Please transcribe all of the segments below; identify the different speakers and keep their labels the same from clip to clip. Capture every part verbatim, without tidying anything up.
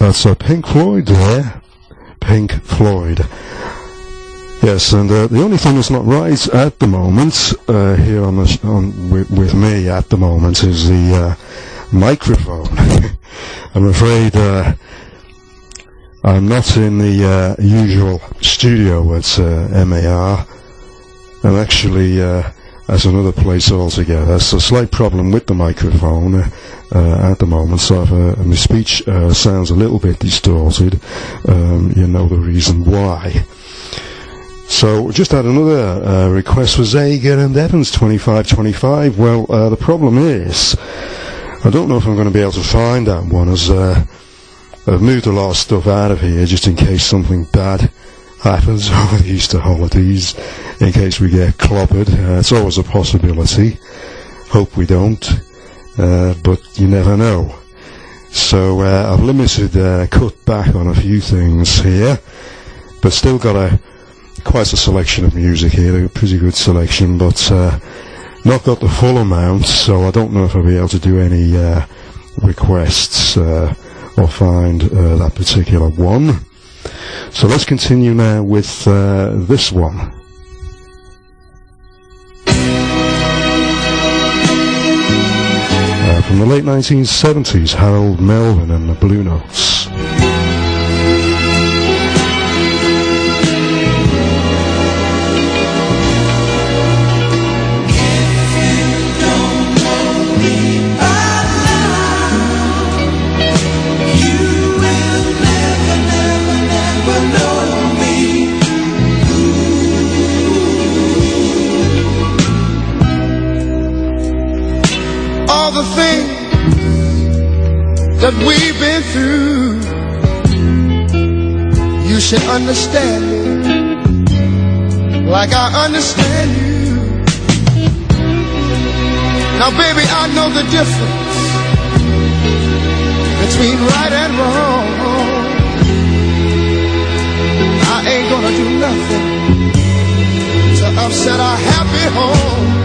Speaker 1: That's uh, Pink Floyd there. Pink Floyd. Yes, and uh, the only thing that's not right at the moment uh, here on the sh- on with, with me at the moment is the uh, microphone. I'm afraid uh, I'm not in the uh, usual studio at uh, M A R. I'm actually uh, at another place altogether. It's a slight problem with the microphone uh, uh, at the moment, so if uh, my speech uh, sounds a little bit distorted, um, you know the reason why. So we just had another uh, request for Zager and Evans, twenty-five twenty-five. Well, uh, the problem is, I don't know if I'm going to be able to find that one, as uh, I've moved a lot of stuff out of here just in case something bad happens over the Easter holidays, in case we get clobbered. Uh, it's always a possibility. Hope we don't, uh, but you never know. So uh, I've limited, uh, cut back on a few things here, but still got a quite a selection of music here, a pretty good selection, but uh, not got the full amount, so I don't know if I'll be able to do any uh, requests uh, or find uh, that particular one. So let's continue now with uh, this one. Uh, from the late nineteen seventies, Harold Melvin and the Blue Notes.
Speaker 2: The things that we've been through, you should understand me like I understand you. Now baby, I know the difference between right and wrong. I ain't gonna do nothing to upset our happy home.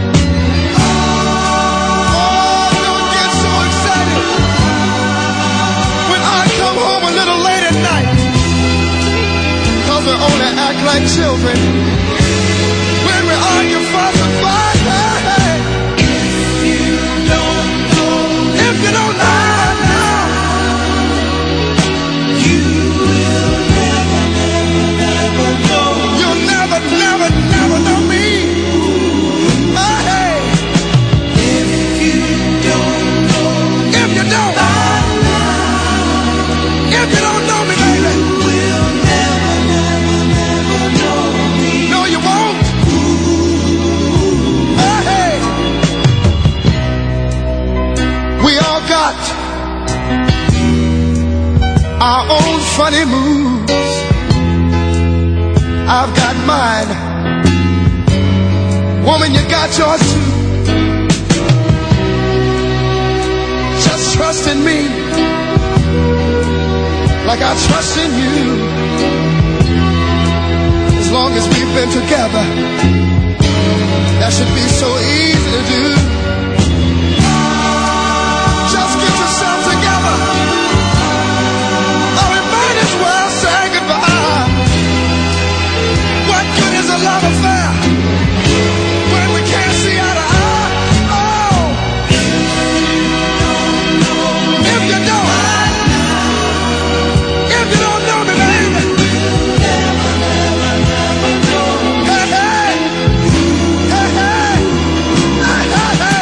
Speaker 2: We only act like children when we argue, fuss, and fight. Hey, if you don't know, if you don't know now, you will never, never, never know. You'll never, never, never know me. Hey, if you don't know, if you don't, if you don't know me, baby. Our own funny moves, I've got mine. Woman, you got yours too. Just trust in me like I trust in you. As long as we've been together, that should be so easy to do. Just get yourself together. Well, say goodbye. What good is a love affair when we can't see eye to eye? Oh, if you don't, if you don't know me, baby, never, never, never know. Hey, hey, hey, hey, hey, hey, hey.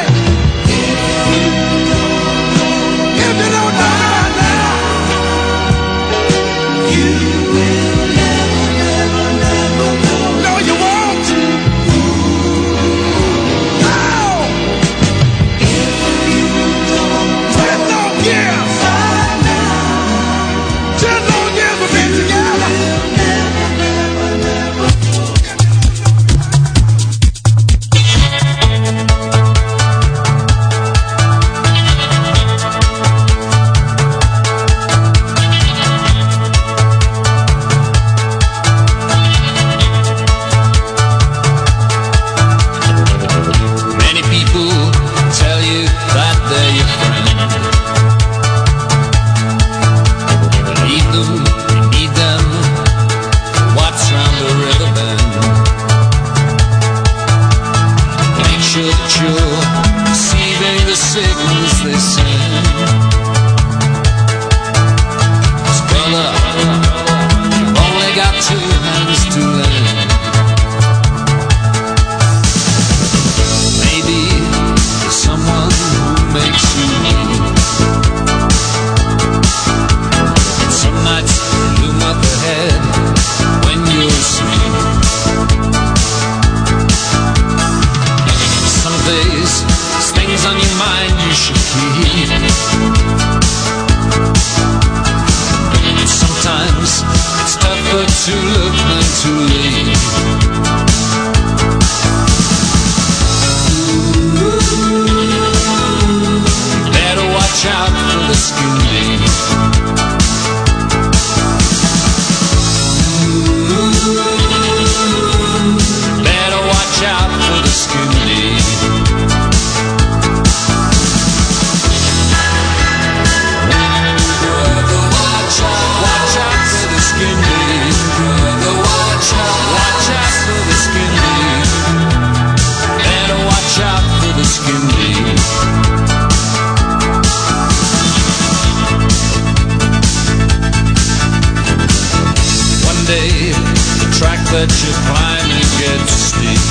Speaker 3: you climb and get steep.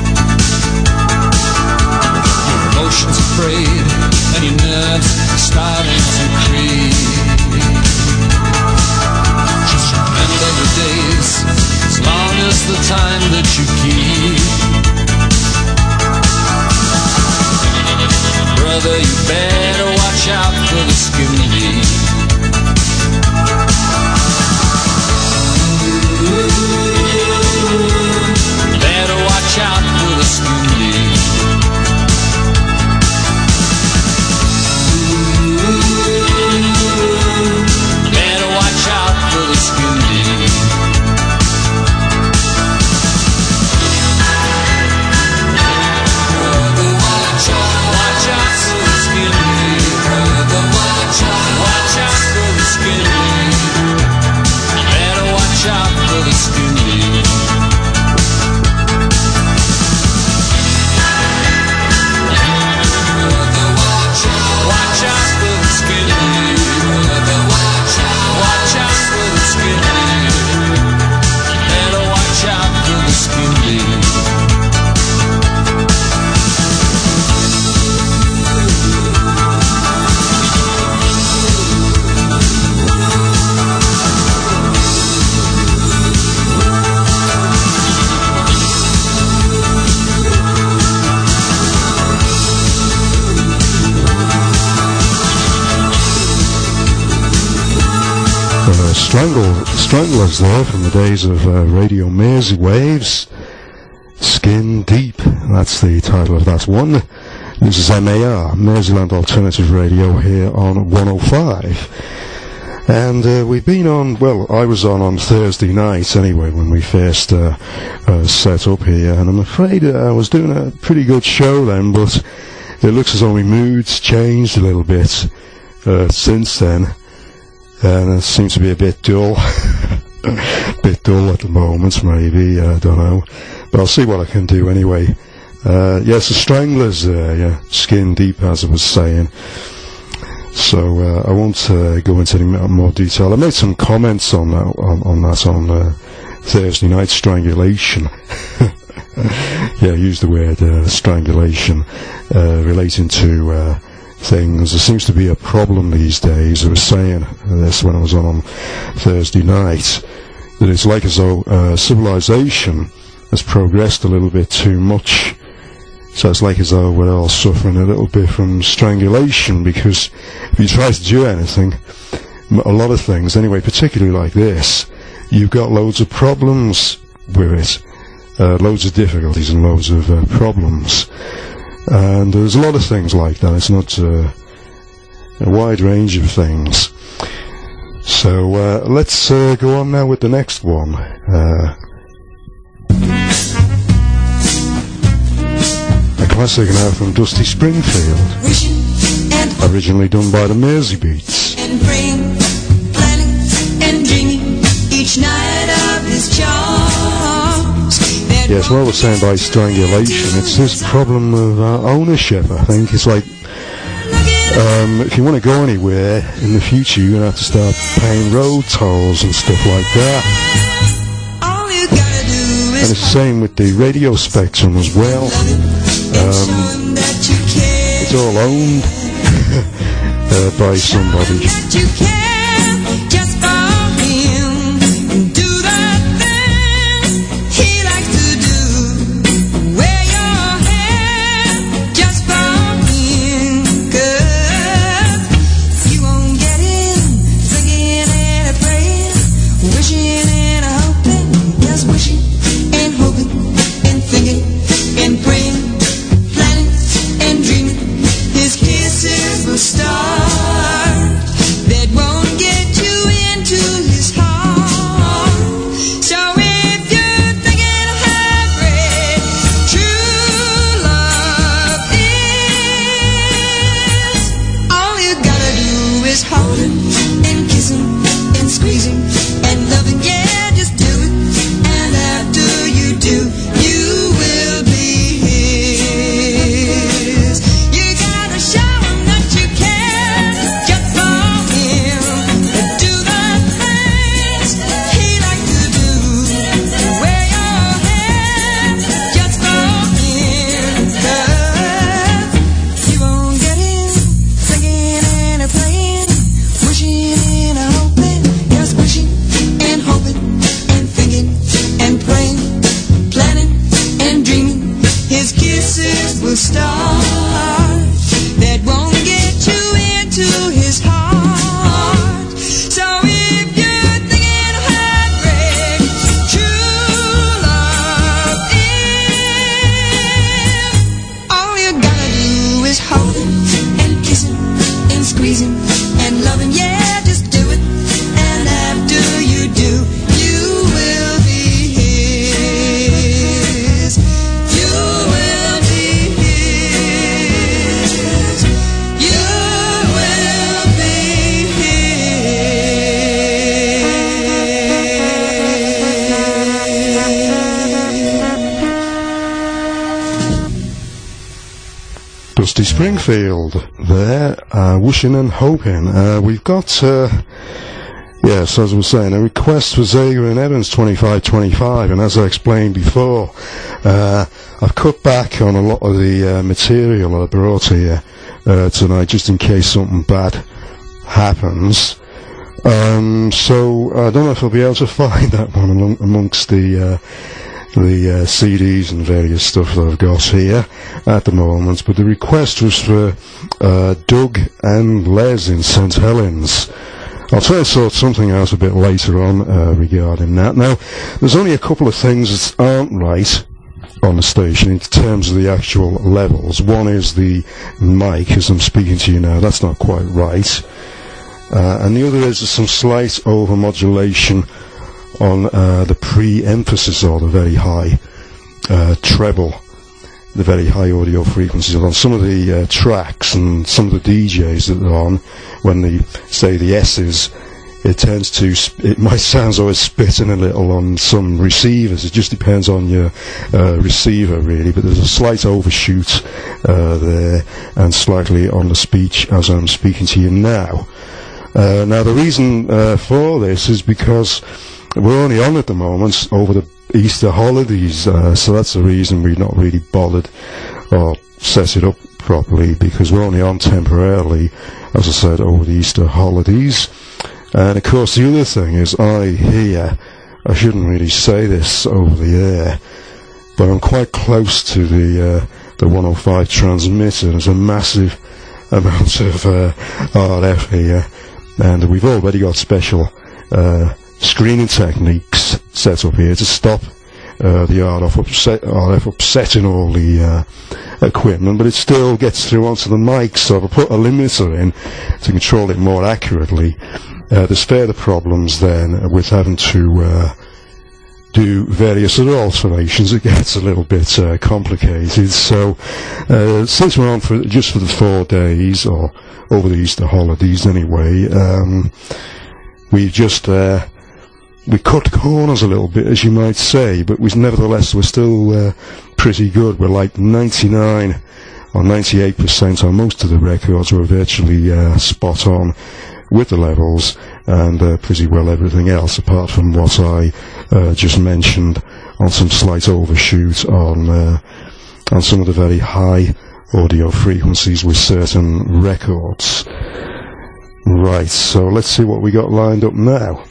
Speaker 3: Your emotions afraid and your nerves starting to creep. Just remember the days, as long as the time that you keep. Brother, you better watch out for the skin deep. Better watch out for the skin deep. Better watch out for the skin deep. Brother, watch out, watch out for the skin deep. Brother, watch out, watch out for the skin deep. Better watch out for the skin deep. Watch out for the skin deep. Watch out, watch out for the skin deep. Better watch out for the skin deep.
Speaker 1: Uh, Strangle, Stranglers there from the days of uh, Radio Mersey Waves. Skin Deep, that's the title of that one. This is M A R, Merseyland Alternative Radio, here on one oh five. And uh, we've been on, well, I was on on Thursday night anyway when we first uh, uh, set up here, and I'm afraid uh, I was doing a pretty good show then, but it looks as though my mood's changed a little bit uh, since then. And it seems to be a bit dull, a bit dull at the moment, maybe, I uh, don't know, but I'll see what I can do anyway. Uh, yes, the Stranglers there, yeah, Skin Deep, as I was saying. So uh, I won't uh, go into any more detail. I made some comments on that on, on that on uh, Thursday night, strangulation. Yeah, I used the word uh, strangulation uh, relating to uh, things. There seems to be a problem these days. I was saying this when I was on on Thursday night, that it's like as though uh, civilization has progressed a little bit too much. So it's like as though we're all suffering a little bit from strangulation, because if you try to do anything, a lot of things anyway, particularly like this, you've got loads of problems with it, uh, loads of difficulties and loads of uh, problems. And there's a lot of things like that. It's not uh, a wide range of things. So uh, let's uh, go on now with the next one. Uh, a classic now from Dusty Springfield, originally done by the Mersey Beats.
Speaker 4: And praying, planning, and dreaming each night of his charms.
Speaker 1: Yes, what I was saying by strangulation, it's this problem of uh, ownership, I think. It's like, um, if you want to go anywhere in the future, you're going to have to start paying road tolls and stuff like that.
Speaker 4: All you gotta do is
Speaker 1: And it's the same with the radio spectrum as well. Um, it's all owned uh, by somebody.
Speaker 4: you can just fall in and do that thing he likes to do. Wear your hair, just fall in, 'cause you won't get in, thinking and a praying, wishing and a hoping, just wishing and hoping and thinking and praying, planning and dreaming. His kisses will start that won't
Speaker 1: Dusty Springfield there, uh, wishing and hoping. Uh, we've got, uh, yes, as I was saying, a request for Zager and Evans twenty-five twenty-five, and as I explained before, uh, I've cut back on a lot of the uh, material that I brought here uh, tonight, just in case something bad happens. Um, so I don't know if I'll be able to find that one among, amongst the uh, the uh, C Ds and various stuff that I've got here at the moment, but the request was for uh, Doug and Les in Saint Helens. I'll try to sort something out a bit later on uh, regarding that. Now, there's only a couple of things that aren't right on the station in terms of the actual levels. One is the mic, as I'm speaking to you now, that's not quite right. Uh, and the other is some slight over-modulation on uh, the pre-emphasis, or the very high uh, treble, the very high audio frequencies on some of the uh, tracks and some of the D Js that are on. When they say the S's, it tends to, sp- it might sound as though it's spitting a little on some receivers. It just depends on your uh, receiver, really, but there's a slight overshoot uh, there, and slightly on the speech as I'm speaking to you now. Uh, now, the reason uh, for this is because we're only on at the moment over the Easter holidays, uh, so that's the reason we've not really bothered or set it up properly, because we're only on temporarily, as I said, over the Easter holidays. And of course the other thing is, I hear, I shouldn't really say this over the air, but I'm quite close to the uh, the one oh five transmitter. There's a massive amount of uh, R F here, and we've already got special uh, screening techniques set up here to stop uh, the R F, upset, R F upsetting all the uh, equipment, but it still gets through onto the mic, so if I put a limiter in to control it more accurately, uh, there's further problems then with having to uh, do various other alterations. It gets a little bit uh, complicated, so uh, since we're on for just for the four days, or over the Easter holidays anyway, um, we've just uh, we cut corners a little bit, as you might say, but we, nevertheless we're still uh, pretty good. We're like ninety-nine or ninety-eight percent on most of the records. We're virtually uh, spot on with the levels, and uh, pretty well everything else, apart from what I uh, just mentioned on some slight overshoot on uh, on some of the very high audio frequencies with certain records. Right, so let's see what we got lined up now.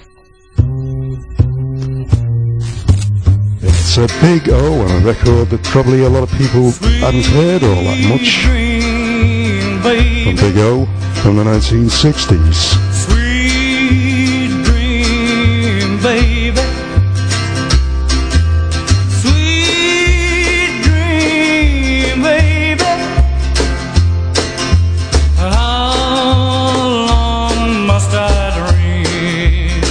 Speaker 1: It's a Big O, and a record that probably a lot of people hadn't heard all that much. From Big O from the nineteen sixties.
Speaker 3: Sweet dream, baby. Sweet dream, baby. How long must I dream?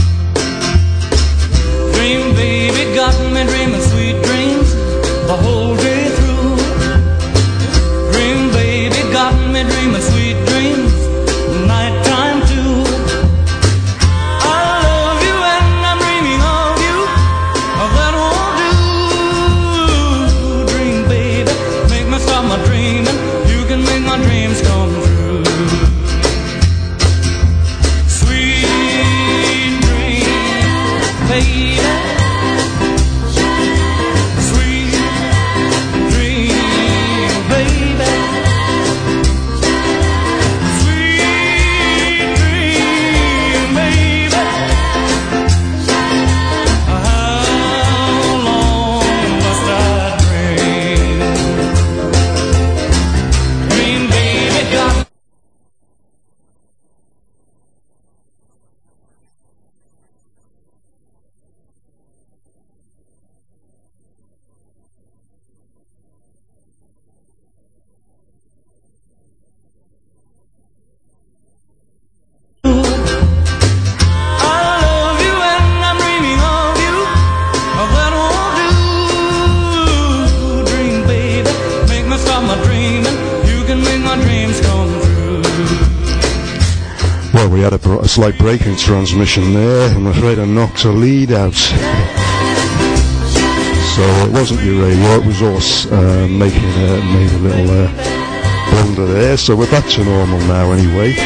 Speaker 3: Dream, baby, got me dreaming sweet dreams the whole day through. Dream, baby, got me dreaming sweet dreams nighttime too. I love you and I'm dreaming of you. That won't do. Dream, baby, make me stop my dreaming. You can make my dreams come true. Sweet dream, baby.
Speaker 1: We had a, br- a slight break in transmission there. I'm afraid I knocked a lead out. So it wasn't your radio, it was us uh, making uh, made a little uh, blunder there, so we're back to normal now anyway.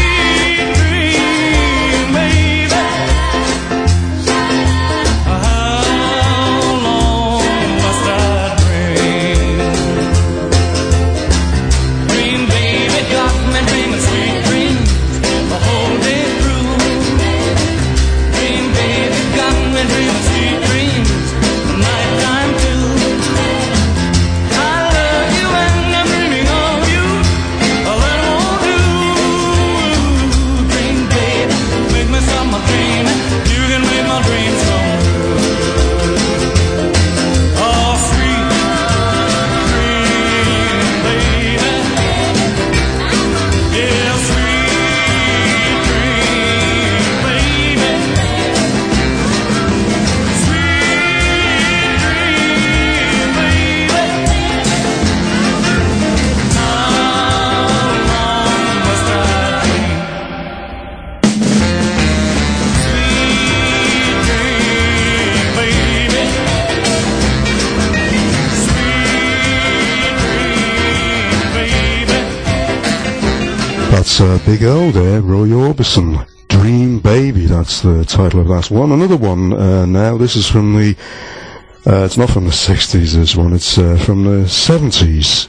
Speaker 1: That's uh, Big L there, Roy Orbison. Dream Baby, that's the title of that one. Another one uh, now, this is from the, uh, it's not from the sixties, this one, it's uh, from the seventies.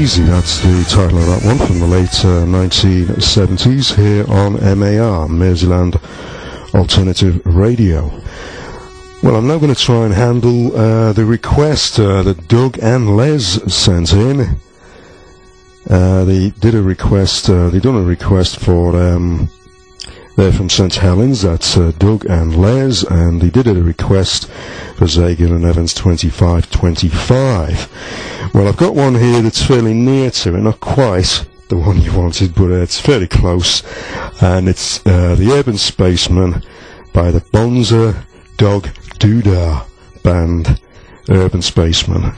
Speaker 1: Easy, that's the title of that one, from the late uh, nineteen seventies, here on M A R, Merseyland Alternative Radio. Well, I'm now going to try and handle uh, the request uh, that Doug and Les sent in. Uh, they did a request, uh, they done a request for, um, they're from Saint Helens, that's uh, Doug and Les, and they did a request for Zagan and Evans twenty-five twenty-five. Well, I've got one here that's fairly near to it, not quite the one you wanted, but uh, it's fairly close, and it's uh, The Urban Spaceman by the Bonza Dog Doodah band, Urban Spaceman.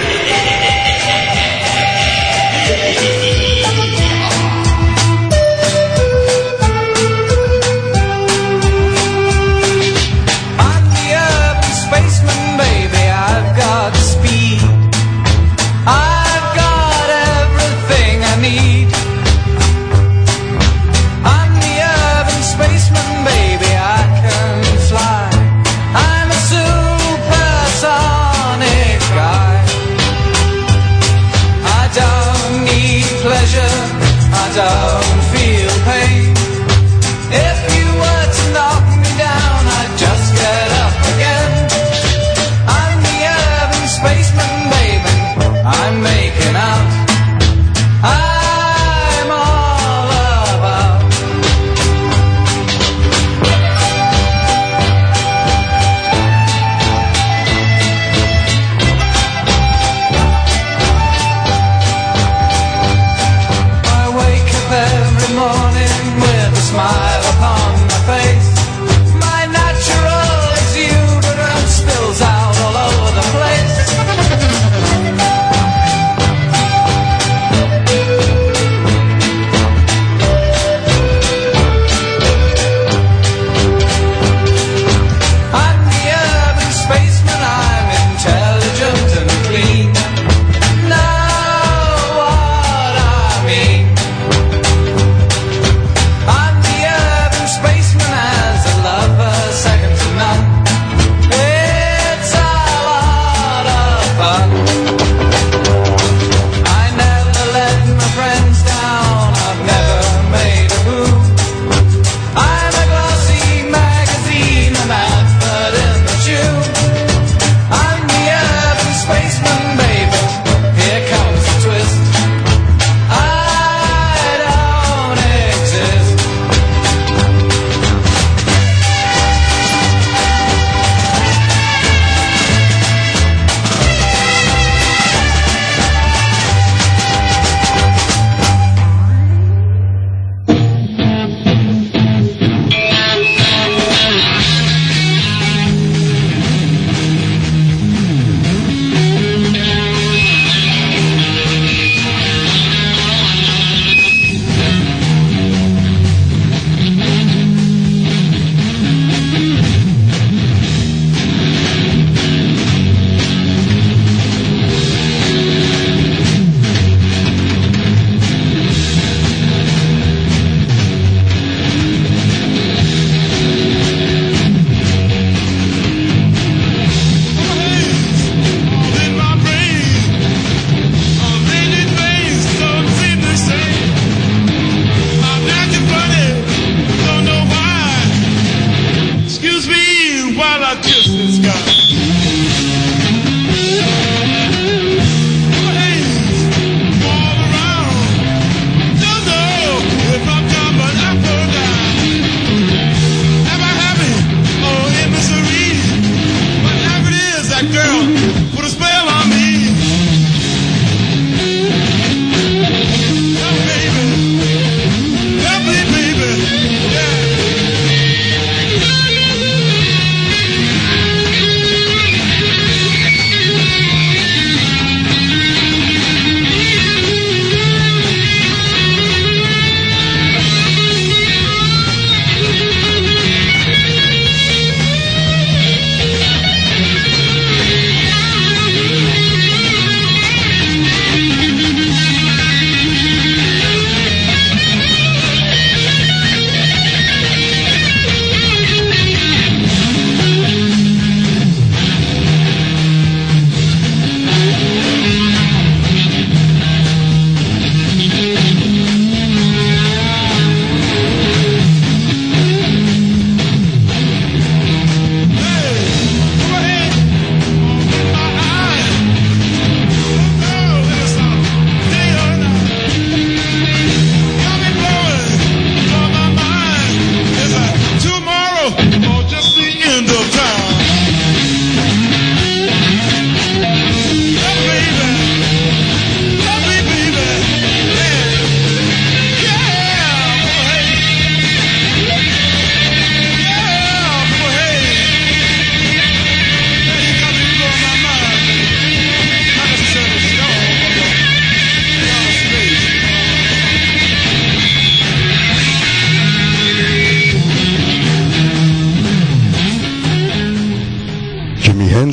Speaker 3: Don't feel pain. If you were to knock me down, I'd just get up again. I'm the urban spaceman, baby. I'm making out. I'm all about. I wake up every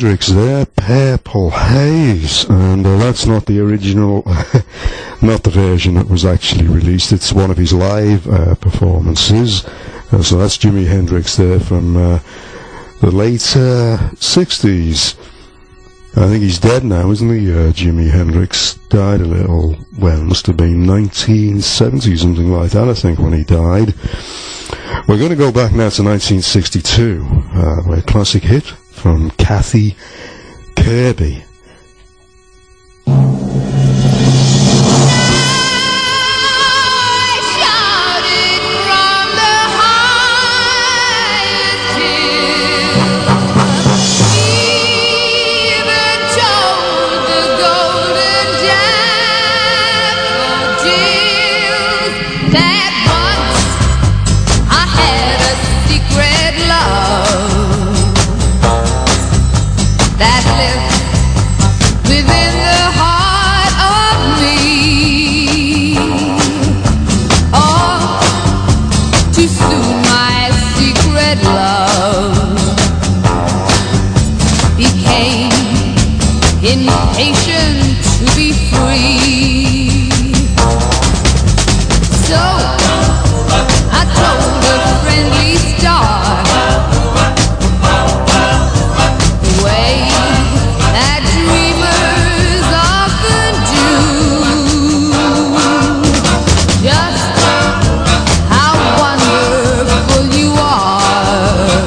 Speaker 1: Hendrix there, Purple Haze, and uh, that's not the original, not the version that was actually released. It's one of his live uh, performances. Uh, so that's Jimi Hendrix there from uh, the late uh, sixties. I think he's dead now, isn't he? Uh, Jimi Hendrix died a little, well, must have been nineteen seventy, something like that, I think, when he died. We're going to go back now to nineteen sixty-two, uh, a classic hit from Kathy Kirby.
Speaker 4: Impatient to be free, so I told a friendly star the way that dreamers often do, just how wonderful you are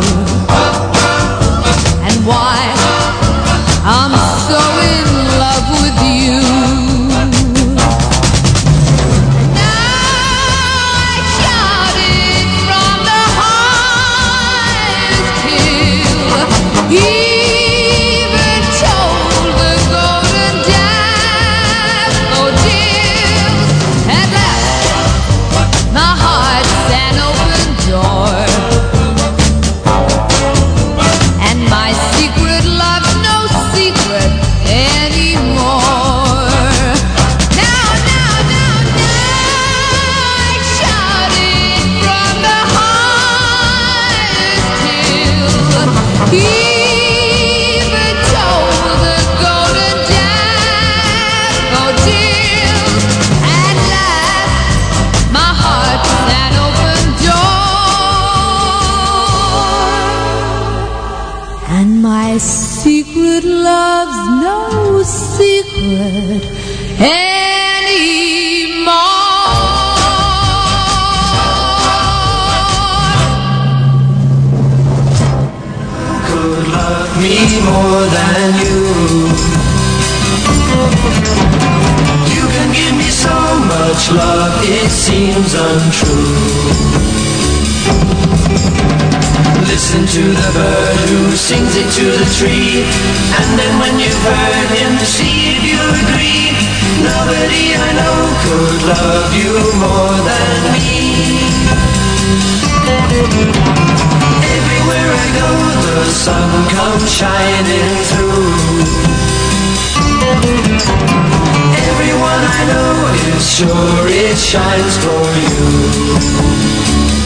Speaker 4: and why I'm so in love with you. Now I shout it from the highest hill, even told the golden daffodils. At last, my heart's an open door, and my secret love's no secret anymore. Now, now, now, now I shout it from the highest hill, even told the golden daffodils. At last, my heart's an open door, and my secret love's no secret anymore.
Speaker 2: Could love me more than you. You can give me so much love, it seems untrue. Listen to the bird who sings it to the tree, and then when you've heard him, see if you agree. Nobody I know could love you more than me. Everywhere I go, the sun comes shining through. Everyone I know is sure it shines for you.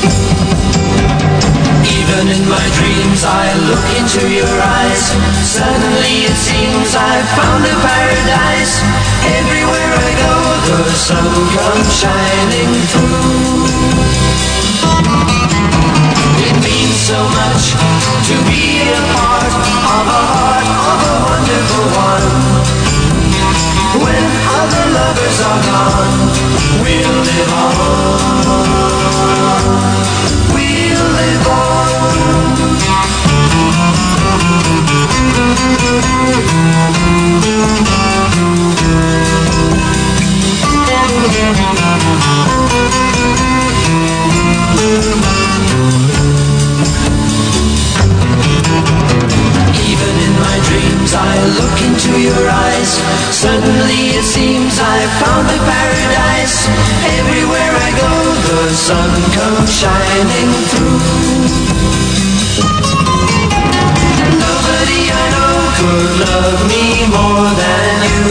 Speaker 2: Even in my dreams I look into your eyes. Suddenly it seems I've found a paradise. Everywhere I go, the sun comes shining through. It means so much to be a part of a heart of a wonderful one. When other lovers are gone, we'll live on. We'll live on. Even in my dreams I look into your eyes. Suddenly it seems I've found a paradise. Everywhere I go, the sun comes shining through. Nobody I know could love me more than you.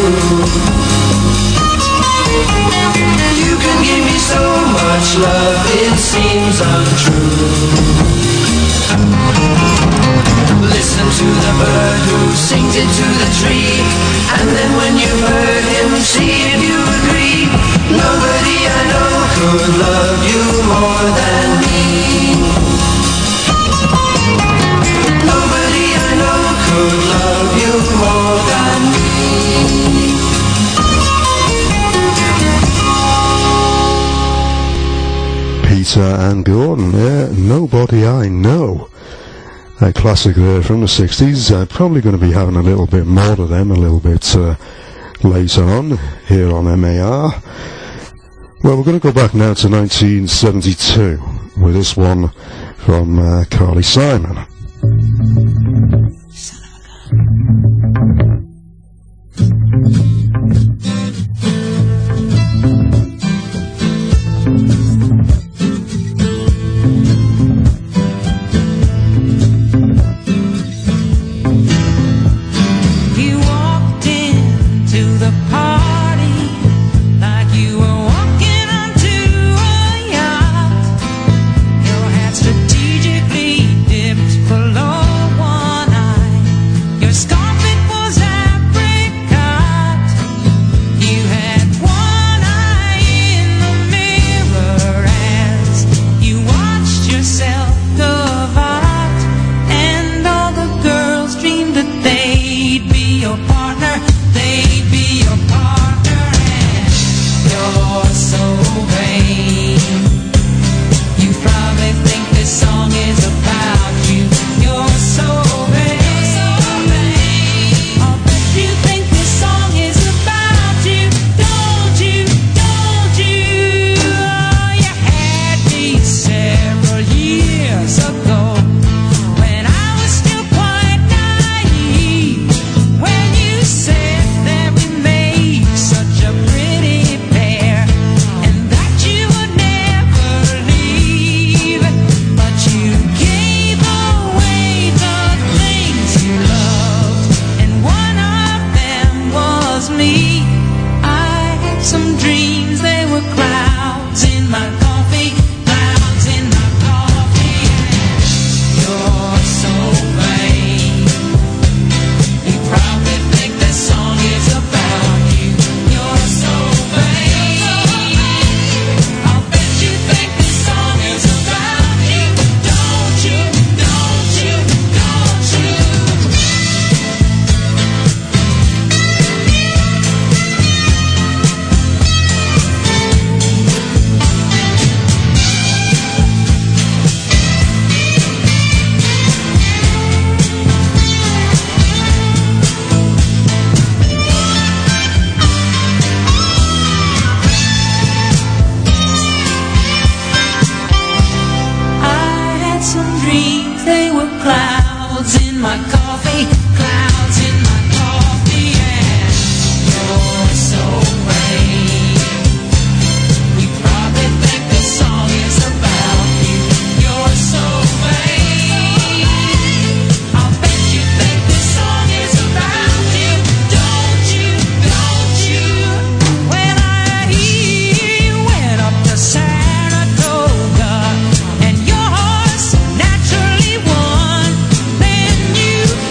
Speaker 2: You can give me so much love, it seems untrue. Listen listen to the bird who sings it to the tree. And then when you've heard him, see if you agree. Nobody I know could love you more than me. Nobody I know could love you more than me.
Speaker 1: Peter and Gordon, yeah, Nobody I Know. A classic there from the sixties. I'm probably going to be having a little bit more of them a little bit uh, later on here on M A R. Well, we're going to go back now to nineteen seventy-two with this one from uh, Carly Simon.
Speaker 4: Son of a gun. You walked into the party like you were walking onto a yacht. Your hat strategically dipped below one eye. Your scarf, it was apricot. You had one eye in the mirror as you watched yourself go out. And all the girls dreamed that they'd be your partner. They'd be your partner. And you're so vain. You probably think this song is about you. You're so vain. I'll bet you think this song is about you. Don't you? Don't you? Oh, you had me several years ago when I was still quite naive. When you said that we made such a pretty pair and that you would never leave, but you gave away the things you loved, and one of them was me. I had some dreams, they were clouds in my coffee, clouds in my coffee. You're so vain. You probably think this song is about you. You're so vain. I'll bet you think this song is about you. Don't you? Don't you? Don't you? I had some dreams, they were clouds in my coffee, clouds in my coffee, and you're so vain. You probably think this song is about you. You're so vain. I'll bet you think this song is about you. Don't you? Don't you? When I went up to Saratoga and your horse naturally won, then you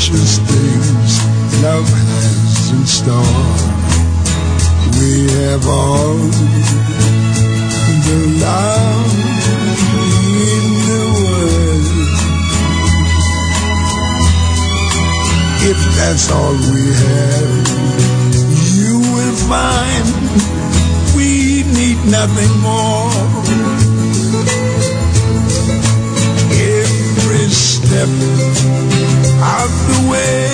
Speaker 5: precious things love has in store. We have all the love in the world. If that's all we have, you will find we need nothing more. Every step of the way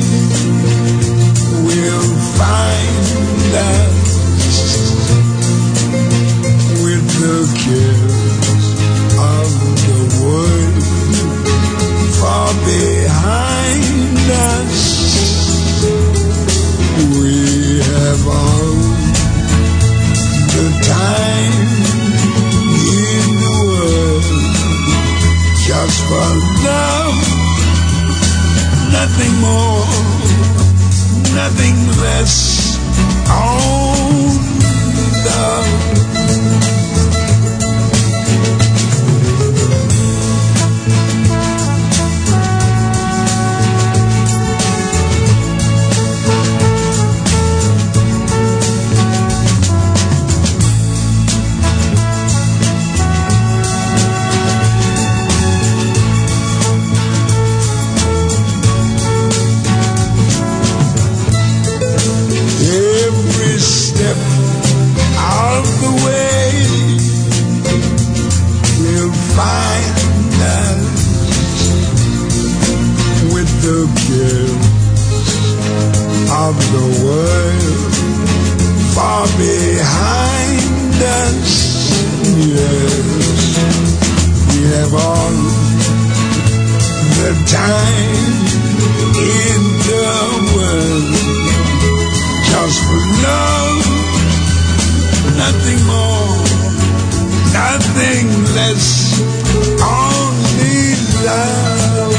Speaker 5: we'll find us with the cares of the world far behind us. We have all the time in the world just for love, nothing more, nothing less, only love. Of the world far behind us, yes, we have all the time in the world just for love, nothing more, nothing less, only love.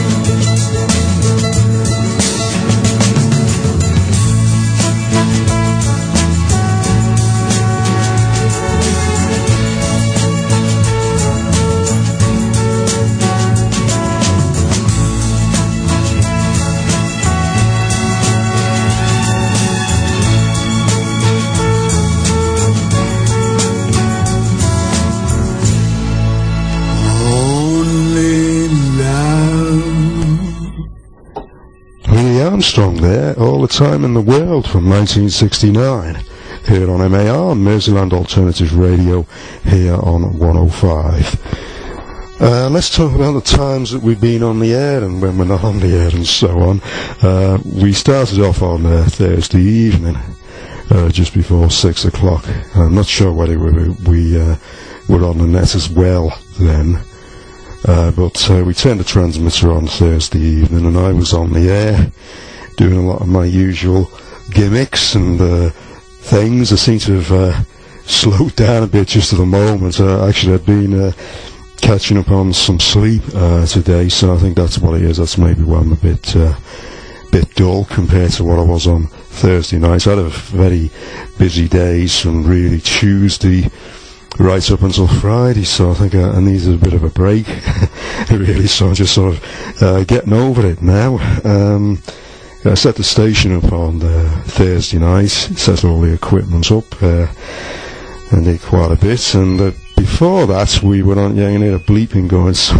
Speaker 1: Armstrong there, All the Time in the World from nineteen sixty-nine, here on M A R, Merseyland Alternative Radio, here on one oh five. Uh, let's talk about the times that we've been on the air and when we're not on the air and so on. Uh, we started off on uh, Thursday evening, uh, just before six o'clock. I'm not sure whether we, we uh, were on the net as well then. Uh, but uh, we turned the transmitter on Thursday evening and I was on the air doing a lot of my usual gimmicks and uh, things. I seem to have uh, slowed down a bit just at the moment. Uh, actually, I've been uh, catching up on some sleep uh, today, so I think that's what it is. That's maybe why I'm a bit, uh, bit dull compared to what I was on Thursday night. I had a very busy days from really Tuesday right up until Friday, so I think I, I needed a bit of a break, really, so I'm just sort of uh, getting over it now. Um, I set the station up on uh, Thursday night, set all the equipment up, uh, and did quite a bit, and uh, before that we were on, yeah, you need a bleeping going, so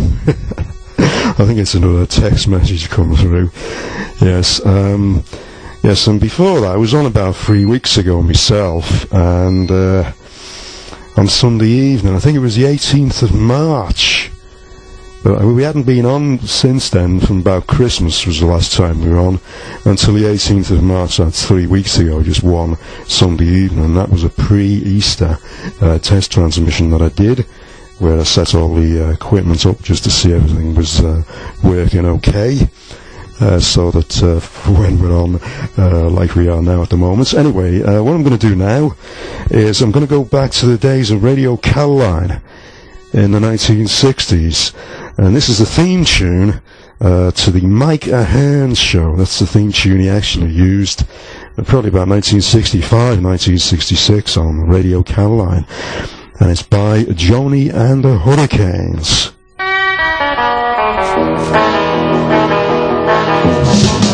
Speaker 1: I think it's another text message come through, yes, um, yes, and before that I was on about three weeks ago myself, and uh, on Sunday evening, I think it was the eighteenth of March, but we hadn't been on since then. From about Christmas was the last time we were on, until the eighteenth of March, that's three weeks ago, just one Sunday evening, and that was a pre-Easter uh, test transmission that I did, where I set all the uh, equipment up just to see everything was uh, working okay. Uh, so that uh, when we're on, uh, like we are now at the moment. Anyway, uh, what I'm going to do now is I'm going to go back to the days of Radio Caroline in the nineteen sixties, and this is the theme tune uh, to the Mike Ahern show. That's the theme tune he actually used uh, probably about nineteen sixty-five, nineteen sixty-six on Radio Caroline, and it's by Joni and the Hurricanes.
Speaker 6: Thank you.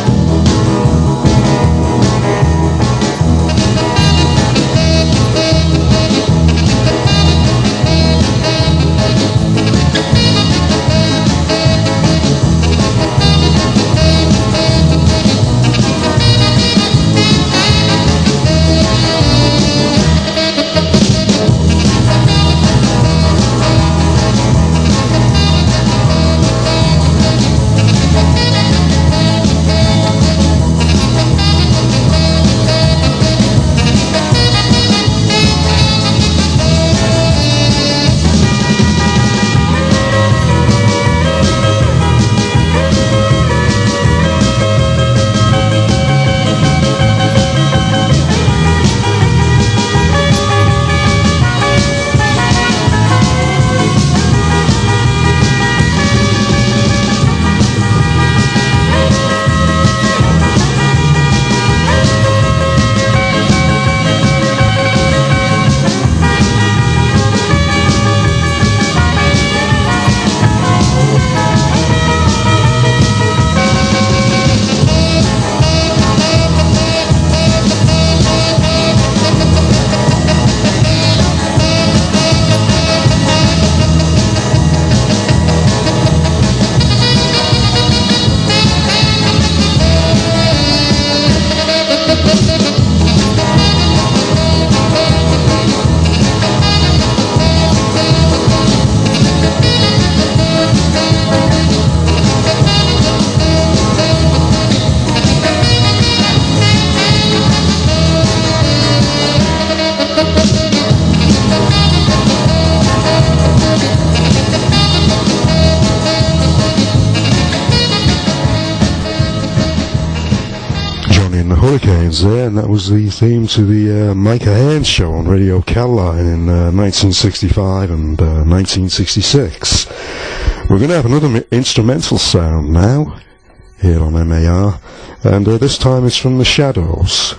Speaker 1: Hurricanes there, and that was the theme to the uh, Micah Haynes show on Radio Caroline in uh, nineteen sixty-five and uh, nineteen sixty-six. We're going to have another mi- instrumental sound now here on M A R, and uh, this time it's from The Shadows.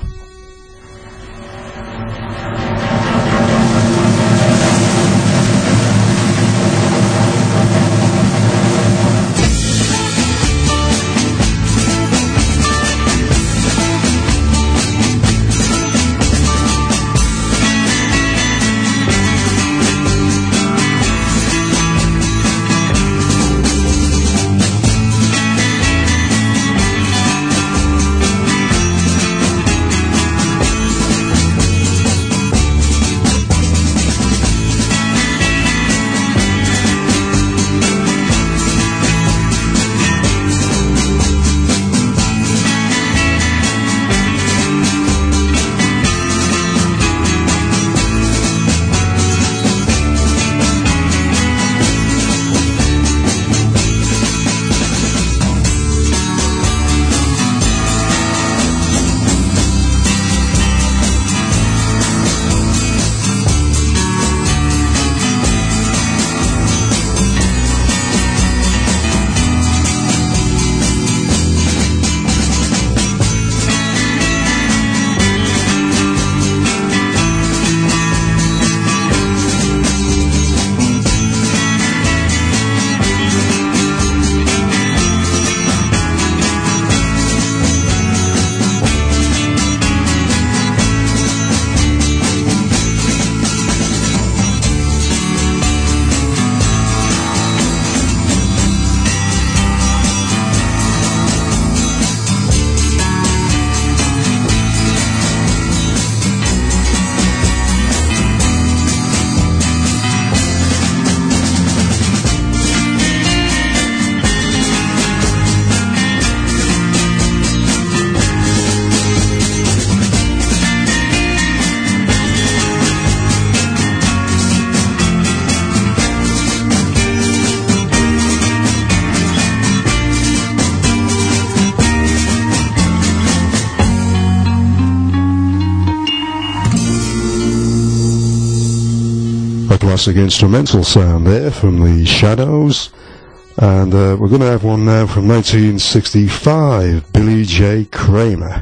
Speaker 1: Classic instrumental sound there from The Shadows, and uh, we're going to have one now from nineteen sixty-five, Billy J. Kramer.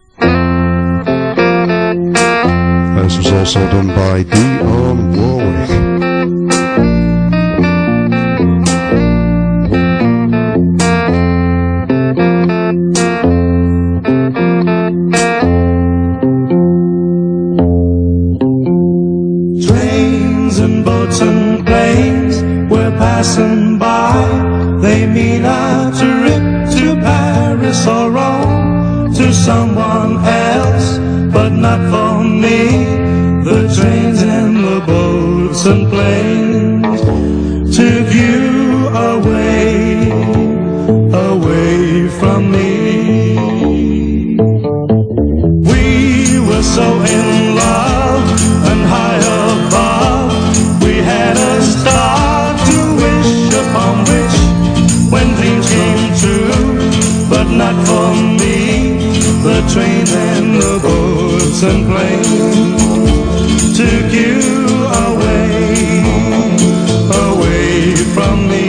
Speaker 1: This was also done by Dionne Warwick.
Speaker 3: Passing by, they mean a trip to Paris or Rome, to someone else, but not for me. The trains and the boats and planes took you away, away from me. We were so in love and high above, we had a star upon which, when dreams came true, but not for me. The trains and the boats and planes took you away, away from me.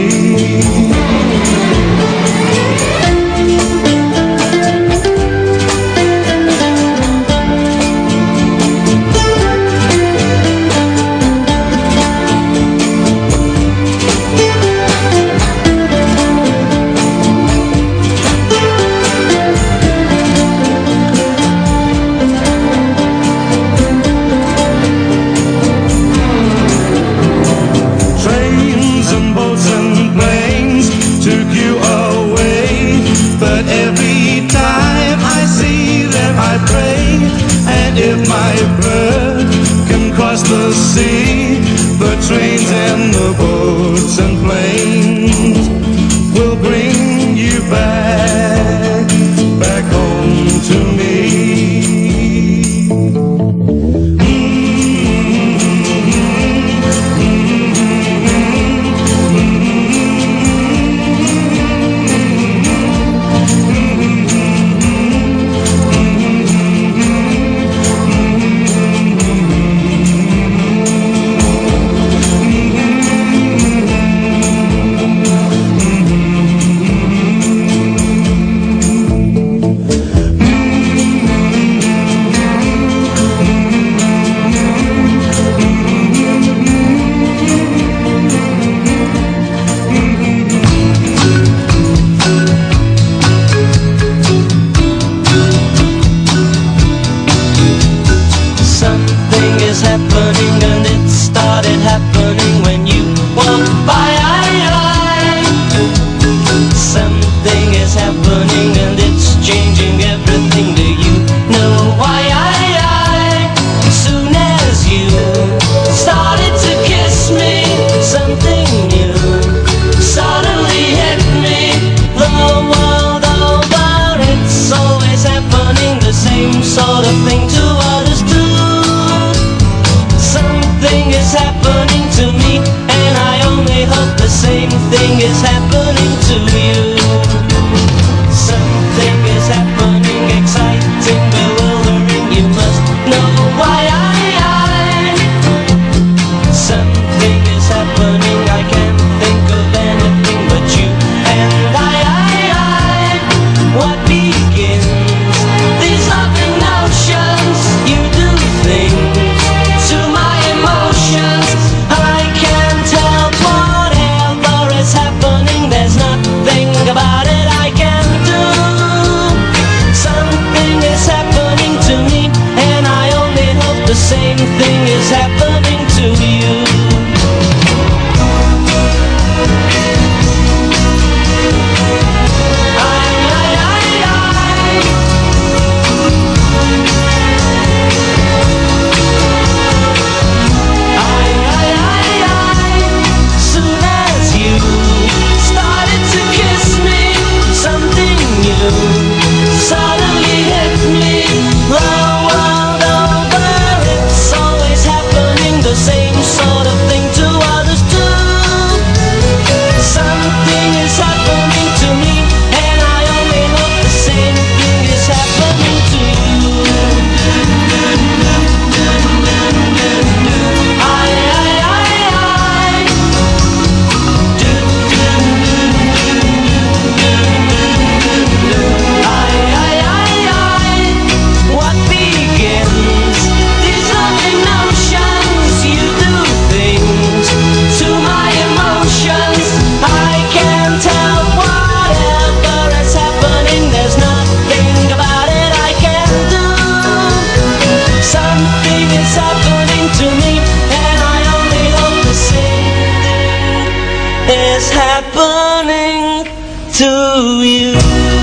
Speaker 3: The sea, the trains and the boats and planes will bring you back, back home to me. Mm-hmm.
Speaker 2: something is happening to you. Suddenly hit me, the world over, it's always happening, the same sort of thing to others too. Something is happening to me, and I only hope the same thing is happening to you. I, I, I, I. Do, do, do, do, do, do. What begins? These lonely notions, you do things to my emotions. I can't help whatever is happening. There's nothing about it I can do. Something is happening to me, and I only hope the same thing is happening to you.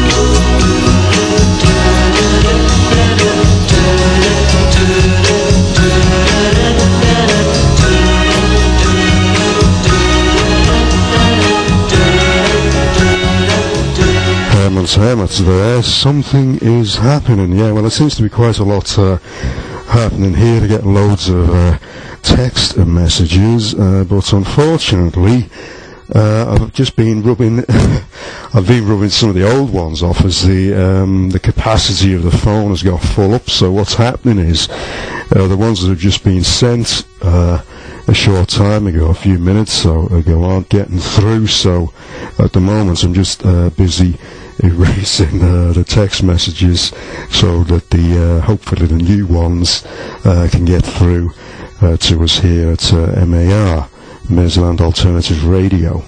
Speaker 1: Herman's Hermits there. Something is happening. Yeah, well, there seems to be quite a lot uh, happening here. To get loads of uh, text messages, uh, but unfortunately, uh, I've just been rubbing. I've been rubbing some of the old ones off as the um, the capacity of the phone has got full up. So what's happening is uh, the ones that have just been sent uh, a short time ago, a few minutes ago, aren't getting through. So at the moment, I'm just uh, busy erasing uh, the text messages so that the uh, hopefully the new ones uh, can get through uh, to us here at uh, M A R, Maresland Alternative Radio.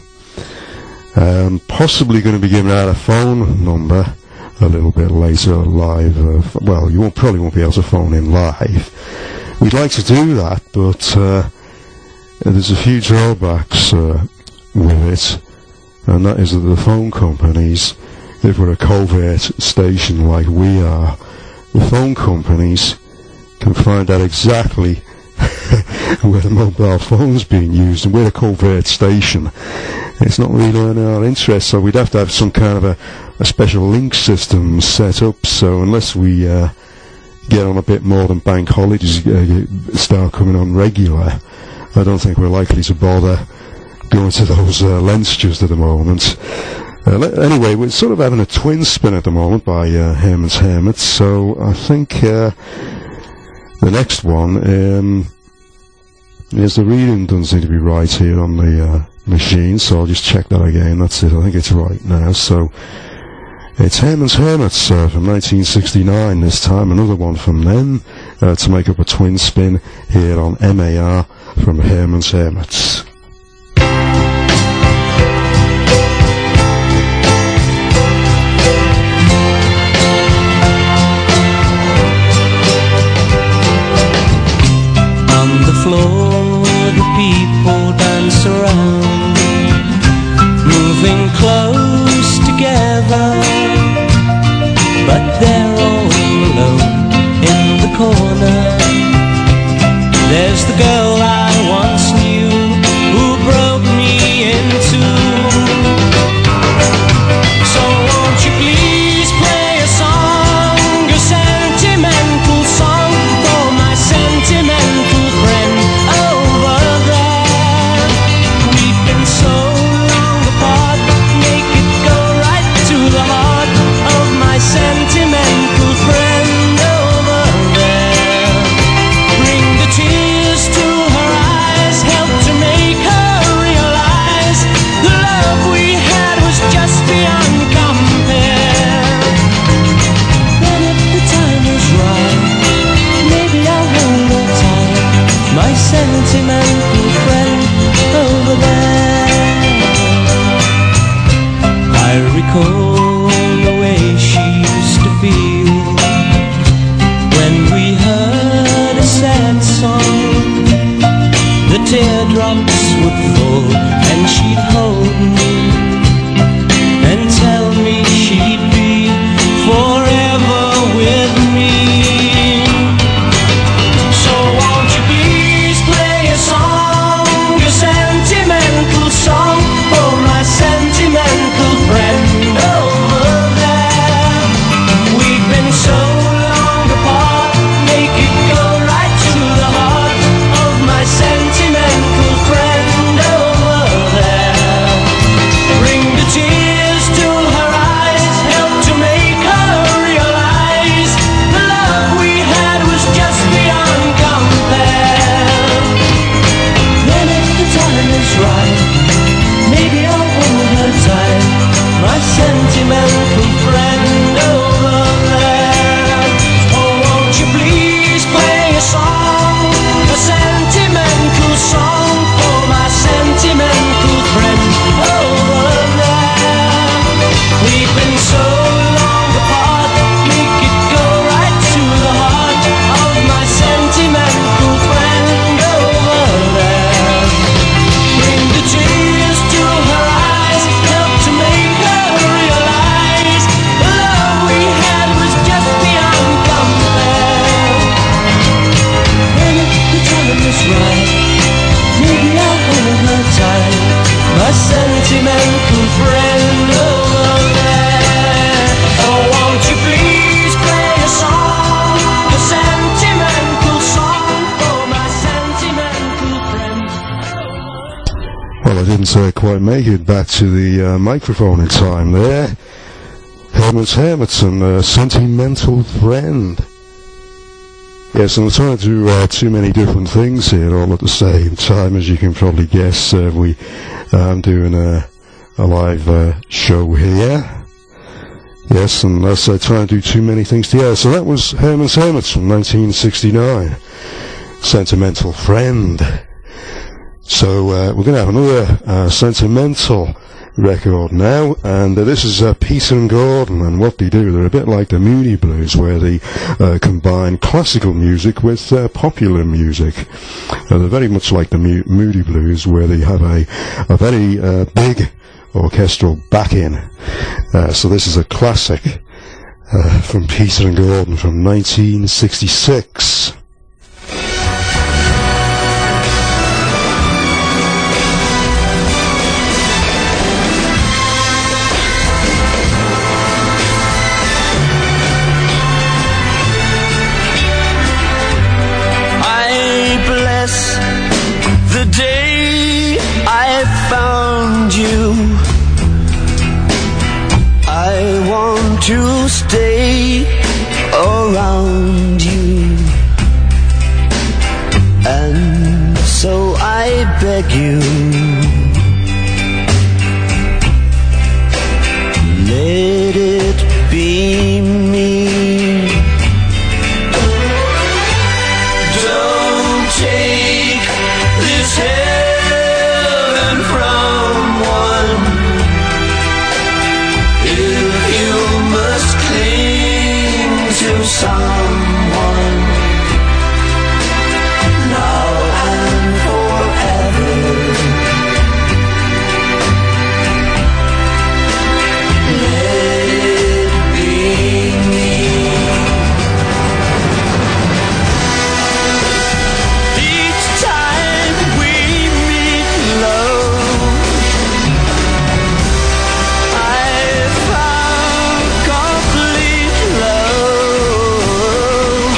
Speaker 1: Um, possibly going to be giving out a phone number a little bit later live. Uh, f- well, you won't, probably won't be able to phone in live. We'd like to do that, but uh, there's a few drawbacks uh, with it, and that is that the phone companies, if we're a covert station like we are, the phone companies can find out exactly where the mobile phone's being used, and we're a covert station. It's not really in our interest, so we'd have to have some kind of a, a special link system set up, so unless we uh, get on a bit more than bank holidays uh, start coming on regular, I don't think we're likely to bother going to those uh, lengths just at the moment. Uh, le- anyway, we're sort of having a twin spin at the moment by uh, Herman's Hermits, so I think uh, the next one um, is the reading doesn't seem to be right here on the uh, machine, so I'll just check that again. That's it, I think it's right now. So it's Herman's Hermits uh, from nineteen sixty-nine this time, another one from them uh, to make up a twin spin here on M A R from Herman's Hermits.
Speaker 2: On the floor, the people dance around, moving close together, but they're all alone in the corner. There's the girl I once knew who broke me in two. So won't you please play a song, a sentimental song for my sentimental friend over there. We've been so long apart, make it go right to the heart of my sentimental friend over there. Bring the tears to her eyes, help to make her realize the love we had was just beyond compare. Then if the time is right, maybe I'll hold her tight, my sentimental friend over there. I recall the way she used to feel when we heard a sad song
Speaker 1: I didn't uh, quite make it back to the uh, microphone in time there. Herman's Hermits and uh, Sentimental Friend. Yes, I'm trying to do uh, too many different things here all at the same time, as you can probably guess. Uh, we, uh, I'm doing a, a live uh, show here. Yes, unless I try and do too many things together. So that was Herman's Hermits from nineteen sixty-nine. Sentimental Friend. So uh, we're going to have another uh, sentimental record now, and uh, this is uh, Peter and Gordon, and what they do, they're a bit like the Moody Blues, where they uh, combine classical music with uh, popular music. Uh, they're very much like the Mu- Moody Blues, where they have a, a very uh, big orchestral backing. Uh, so this is a classic uh, from Peter and Gordon from nineteen sixty-six.
Speaker 2: The day I found you, I want to stay around you, and so I beg you, let it be me. Don't take this heaven from one. If you must cling to someone, now and forever, let it be me. Each time we meet, love, I found complete love.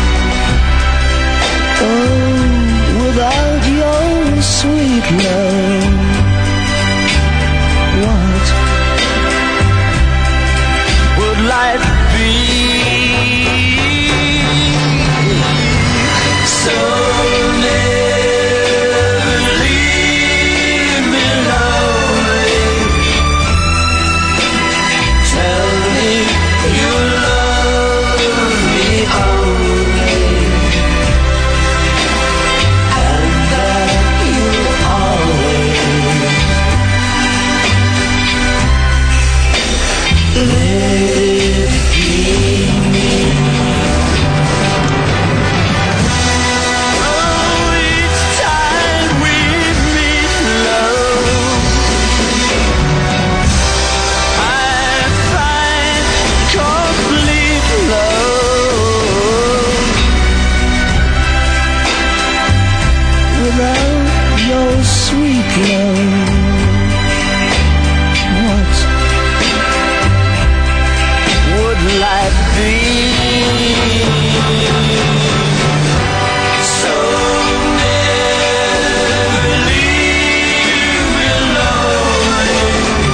Speaker 2: Oh, without your sweet love, what would life be? So never leave me lonely. Tell me you love me only, and that you always let it be me. Oh, each time we meet, love, I find complete love. Without your sweet love, what would life be? So never leave me lonely.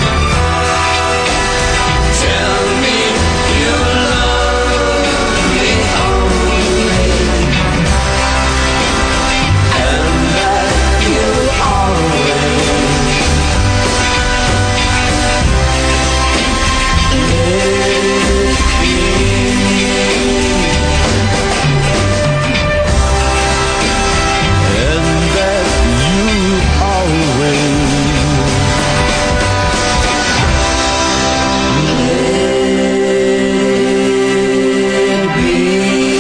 Speaker 2: Tell me you love me only, and that you always let it be me, and that you always let it be.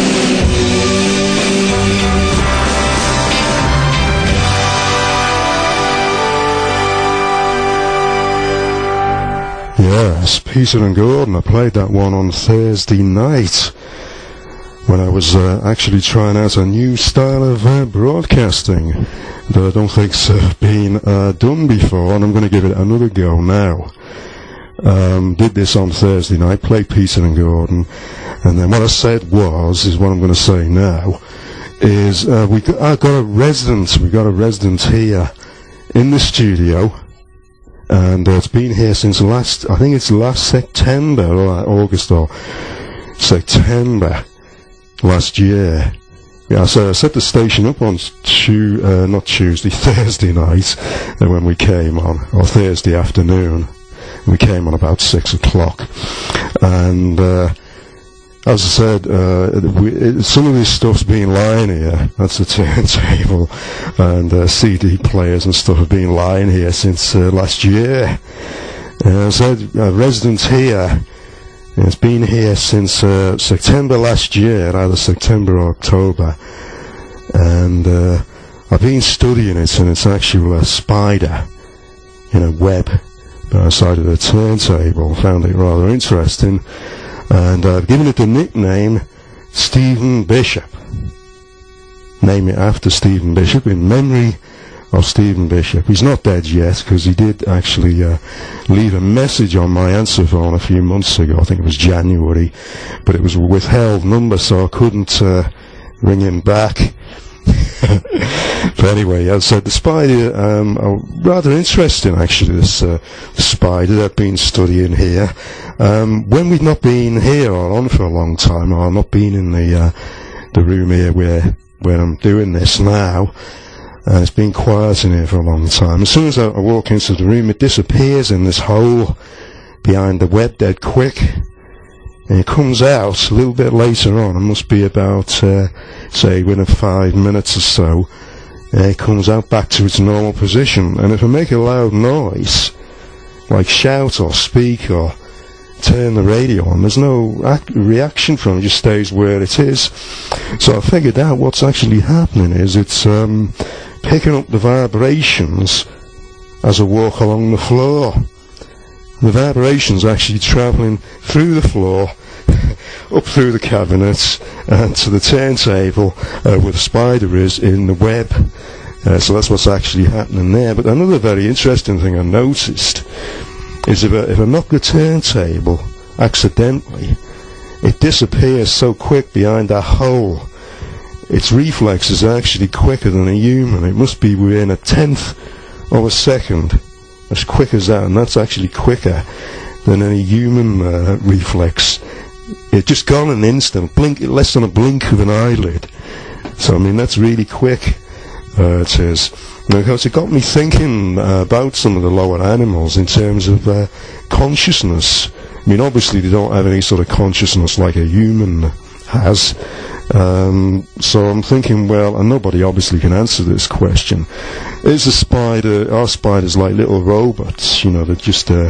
Speaker 1: Yes, Peter and Gordon. I played that one on Thursday night when I was uh, actually trying out a new style of uh, broadcasting that I don't think's uh, been uh, done before, and I'm going to give it another go now. Um, did this on Thursday night, played Peter and Gordon, and then what I said was, is what I'm going to say now, is uh, we got, I got a resident, we got a resident here in the studio, and uh, it's been here since last, I think it's last September, or August or September last year. Yeah, so I set the station up on tu- uh, not Tuesday, Thursday night, uh, when we came on, or Thursday afternoon. We came on about six o'clock, and uh, as I said, uh, we, it, some of this stuff's been lying here. That's the turntable, and uh, C D players and stuff have been lying here since uh, last year. Uh, as I said, uh, resident here, it's been here since uh, September last year, either September or October, and uh, I've been studying it, and it's actually a spider in a web by the side of the turntable. Found it rather interesting, and I've given it the nickname Stephen Bishop. Name it after Stephen Bishop, in memory of Stephen Bishop. He's not dead yet, because he did actually uh, leave a message on my answer phone a few months ago. I think it was January, but it was a withheld number, so I couldn't uh, ring him back. But anyway, as I said, the spider, um, uh, rather interesting actually, this uh, spider that I've been studying here. Um, when we've not been here or on for a long time, or not been in the uh, the room here where, where I'm doing this now, and it's been quiet in here for a long time, as soon as I, I walk into the room, it disappears in this hole behind the web dead quick. And it comes out a little bit later on. It must be about, uh, say, within five minutes or so. Uh, it comes out back to its normal position. And if I make a loud noise, like shout or speak or turn the radio on, there's no ac- reaction from it. It just stays where it is. So I figured out what's actually happening is it's um, picking up the vibrations as I walk along the floor. The vibrations actually travelling through the floor, up through the cabinets, and to the turntable uh, where the spider is in the web. Uh, so that's what's actually happening there. But another very interesting thing I noticed is if I, if I knock the turntable accidentally, it disappears so quick behind that hole. Its reflex is actually quicker than a human. It must be within a tenth of a second. As quick as that, and that's actually quicker than any human uh, reflex. It's just gone in an instant, blink, less than a blink of an eyelid. So I mean, that's really quick. Uh, it is. Because it got me thinking uh, about some of the lower animals in terms of uh, consciousness. I mean, obviously they don't have any sort of consciousness like a human has. Um, so I'm thinking, well, and nobody obviously can answer this question. Is a spider, are spiders like little robots, you know, that just uh,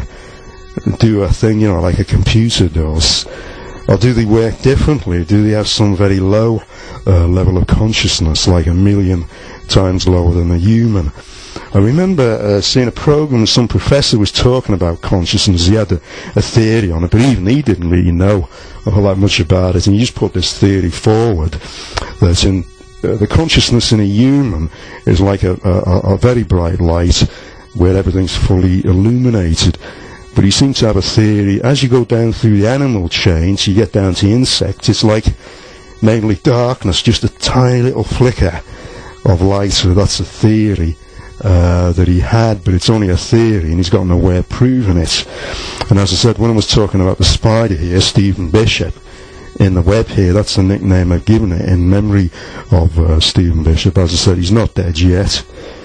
Speaker 1: do a thing, you know, like a computer does? Or do they work differently? Do they have some very low uh, level of consciousness, like a million times lower than a human? I remember uh, seeing a program, some professor was talking about consciousness. He had a, a theory on it, but even he didn't really know a whole lot much about it, and he just put this theory forward that in uh, the consciousness in a human is like a, a, a very bright light where everything's fully illuminated. But he seemed to have a theory, as you go down through the animal chain, so you get down to insects, it's like mainly darkness, just a tiny little flicker of light. So that's a theory uh, that he had, but it's only a theory, and he's got no way of proving it. And as I said, when I was talking about the spider here, Stephen Bishop, in the web here, that's the nickname I've given it in memory of uh, Stephen Bishop. As I said, he's not dead yet,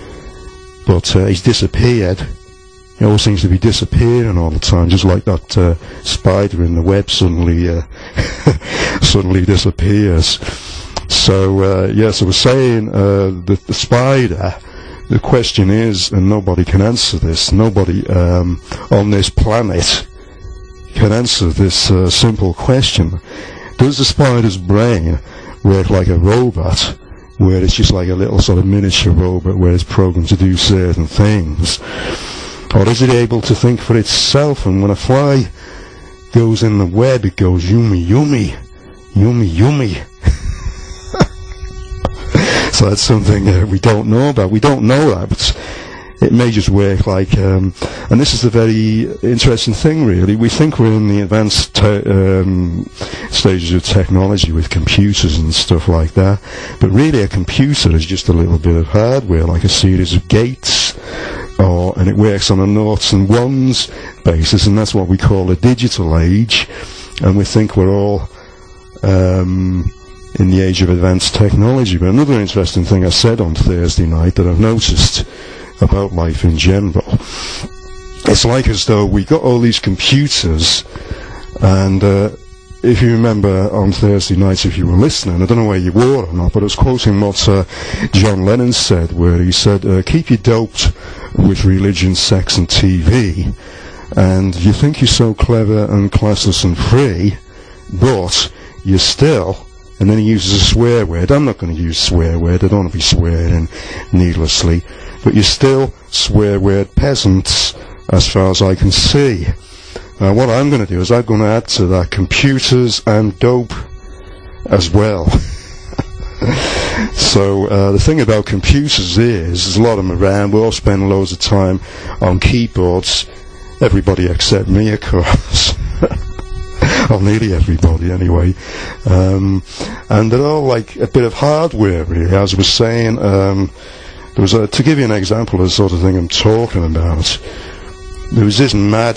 Speaker 1: but uh, he's disappeared. He always seems to be disappearing all the time, just like that uh, spider in the web suddenly uh, suddenly disappears. So, uh, yes, I was saying uh, that the spider, the question is, and nobody can answer this, nobody um, on this planet can answer this uh, simple question. Does the spider's brain work like a robot, where it's just like a little sort of miniature robot where it's programmed to do certain things? Or is it able to think for itself, and when a fly goes in the web, it goes yummy, yummy, yummy, yummy? So that's something uh, we don't know about. We don't know that, but it may just work like, um, and this is the very interesting thing, really. We think we're in the advanced te- um, stages of technology with computers and stuff like that, but really a computer is just a little bit of hardware, like a series of gates or and it works on a noughts and ones basis, and that's what we call a digital age. And we think we're all um, in the age of advanced technology. But another interesting thing I said on Thursday night that I've noticed about life in general, it's like as though we got all these computers, and uh, if you remember on Thursday nights, if you were listening, I don't know where you were or not, but I was quoting what uh, John Lennon said, where he said, uh, keep you doped with religion, sex and T V, and you think you're so clever and classless and free, but you're still, and then he uses a swear word. I'm not going to use swear word, I don't want to be swearing needlessly, but you're still swear word peasants as far as I can see. Now what I'm going to do is I'm going to add to that computers and dope as well. So uh, the thing about computers is there's a lot of them around. We all spend loads of time on keyboards, everybody except me of course. Well, nearly everybody anyway. Um, and they're all like a bit of hardware really. As I was saying, um, there was a, to give you an example of the sort of thing I'm talking about, there was this mad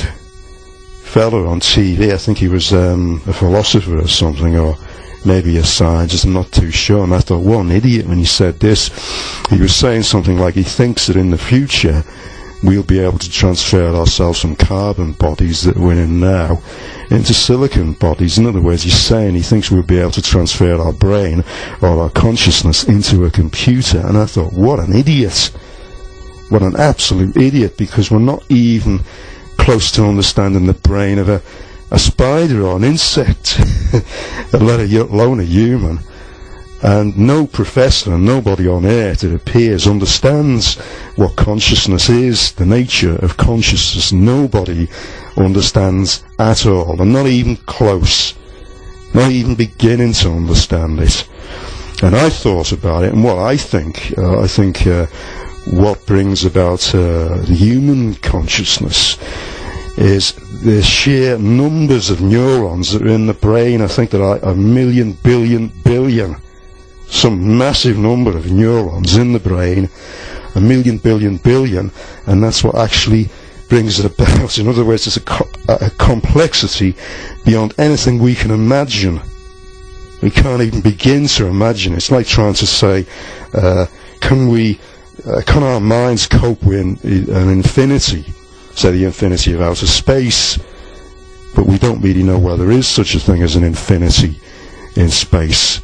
Speaker 1: fella on T V, I think he was um, a philosopher or something, or maybe a scientist, I'm not too sure, and I thought, what an idiot when he said this. He was saying something like he thinks that in the future we'll be able to transfer ourselves from carbon bodies that we're in now into silicon bodies. In other words, he's saying he thinks we'll be able to transfer our brain or our consciousness into a computer, and I thought, what an idiot. What an absolute idiot, because we're not even close to understanding the brain of a, a spider or an insect, let alone a human. And no professor and nobody on earth, it appears, understands what consciousness is, the nature of consciousness. Nobody understands at all, and not even close, not even beginning to understand it. And I thought about it, and what I think, uh, I think uh, what brings about uh, the human consciousness is the sheer numbers of neurons that are in the brain. I think there are a million, billion, billion, some massive number of neurons in the brain, a million, billion, billion, and that's what actually brings it about. In other words, it's a, co- a complexity beyond anything we can imagine. We can't even begin to imagine. It's like trying to say, uh, can we, uh, can our minds cope with an infinity, say the infinity of outer space, but we don't really know whether there is such a thing as an infinity in space.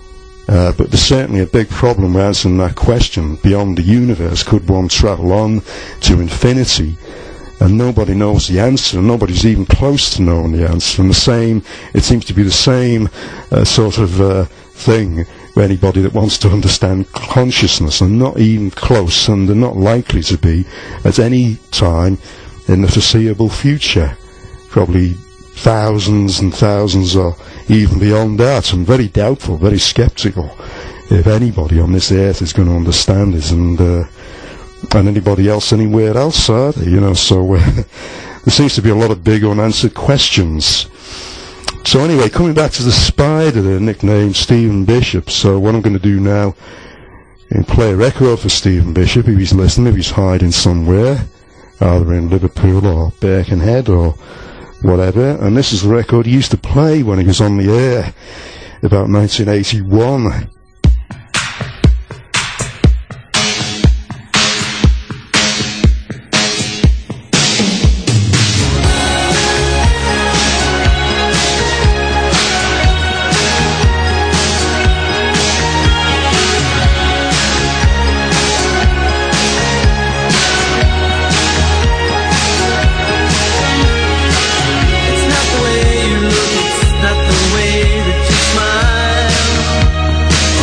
Speaker 1: Uh, but there's certainly a big problem with answering that question. Beyond the universe, could one travel on to infinity? And nobody knows the answer, and nobody's even close to knowing the answer. And the same, it seems to be the same uh, sort of uh, thing with anybody that wants to understand consciousness, and not even close, and they're not likely to be at any time in the foreseeable future. Probably thousands and thousands, or even beyond that. I'm very doubtful, very sceptical if anybody on this earth is going to understand it, and uh, and anybody else anywhere else, are they? You know, so uh, there seems to be a lot of big unanswered questions. So anyway, coming back to the spider, the nickname Stephen Bishop. So what I'm going to do now is play a record for Stephen Bishop, if he's listening, if he's hiding somewhere, either in Liverpool or Birkenhead or whatever. And this is the record he used to play when he was on the air, about nineteen eighty-one.
Speaker 2: It's not the way that you smile.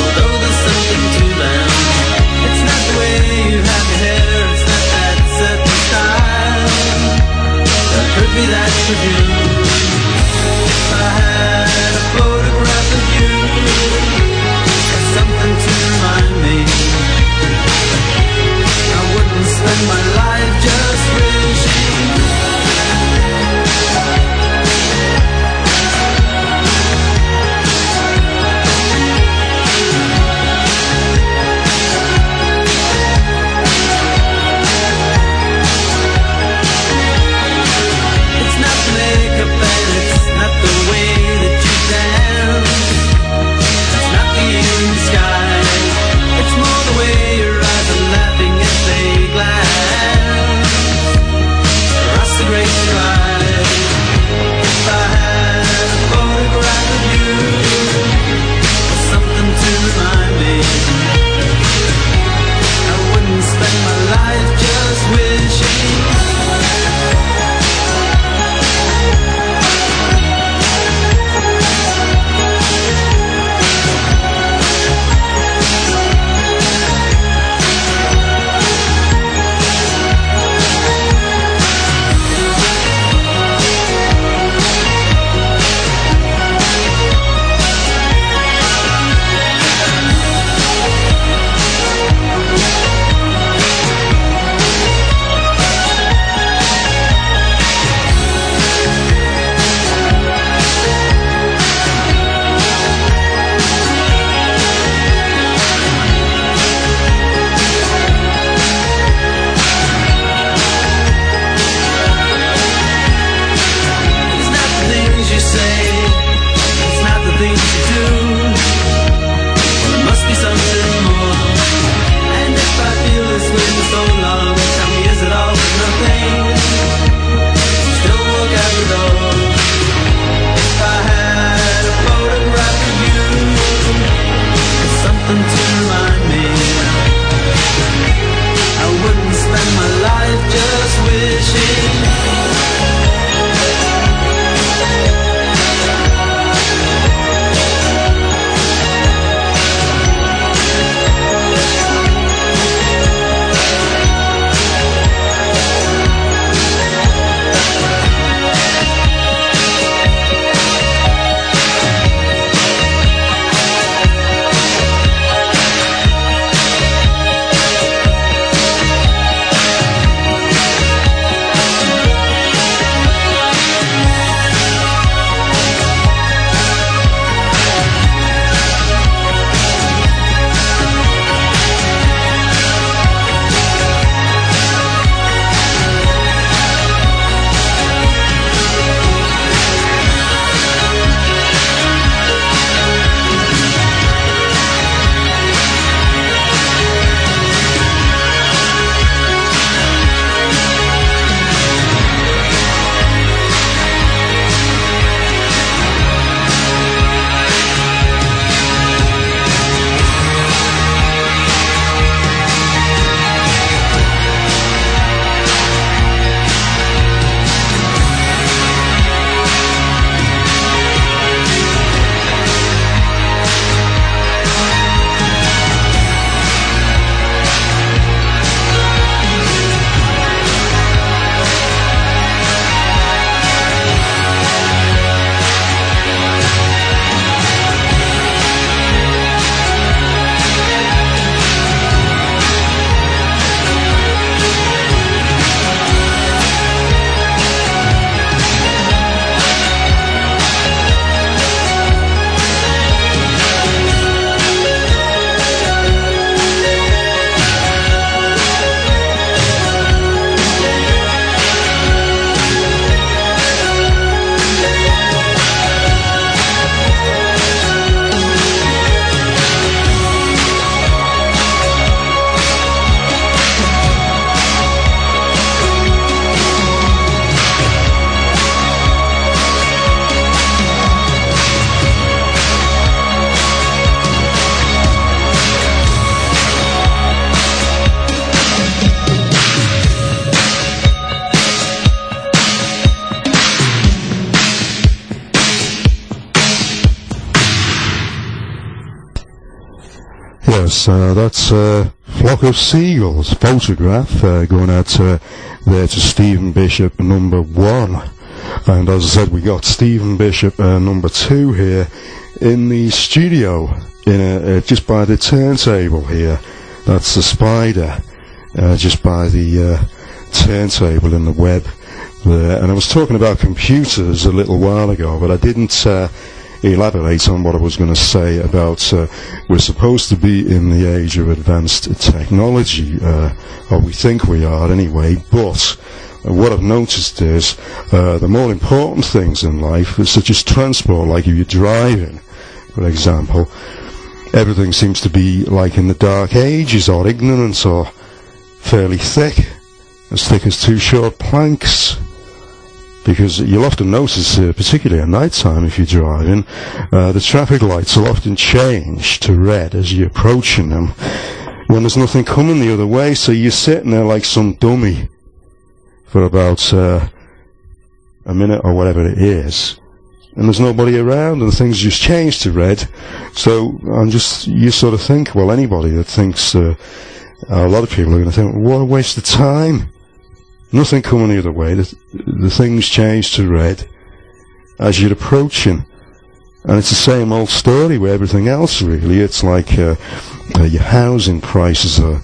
Speaker 1: uh, that's a Flock of Seagulls photograph uh, going out uh, there to Stephen Bishop number one. And as I said, we got Stephen Bishop uh, number two here in the studio, in a, uh, just by the turntable here. That's the Spider, uh, just by the uh, turntable in the web there. And I was talking about computers a little while ago, but I didn't uh, elaborate on what I was going to say about uh, we're supposed to be in the age of advanced technology, uh, or we think we are anyway, but uh, what I've noticed is uh, the more important things in life, such as transport, like if you're driving, for example, everything seems to be like in the dark ages, or ignorance, or fairly thick, as thick as two short planks. Because you'll often notice, uh, particularly at night time if you're driving, uh, the traffic lights will often change to red as you're approaching them when there's nothing coming the other way, so you're sitting there like some dummy for about uh, a minute or whatever it is, and there's nobody around and things just change to red. So I'm just, you sort of think, well, anybody that thinks, uh, a lot of people are going to think, what a waste of time. Nothing coming the other way. The, the things change to red as you're approaching. And it's the same old story with everything else, really. It's like uh, uh, your housing prices are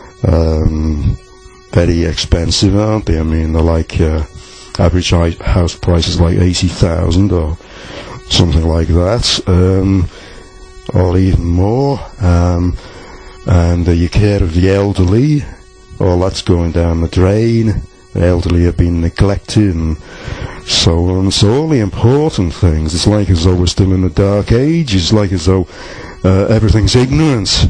Speaker 1: um, very expensive, aren't they? I mean, they're like uh, average house prices like eighty thousand or something like that, um, or even more. Um, and uh, your care of the elderly, all that's going down the drain. The elderly have been neglected and so on. So all the important things, it's like as though we're still in the dark ages, like as though uh, everything's ignorant,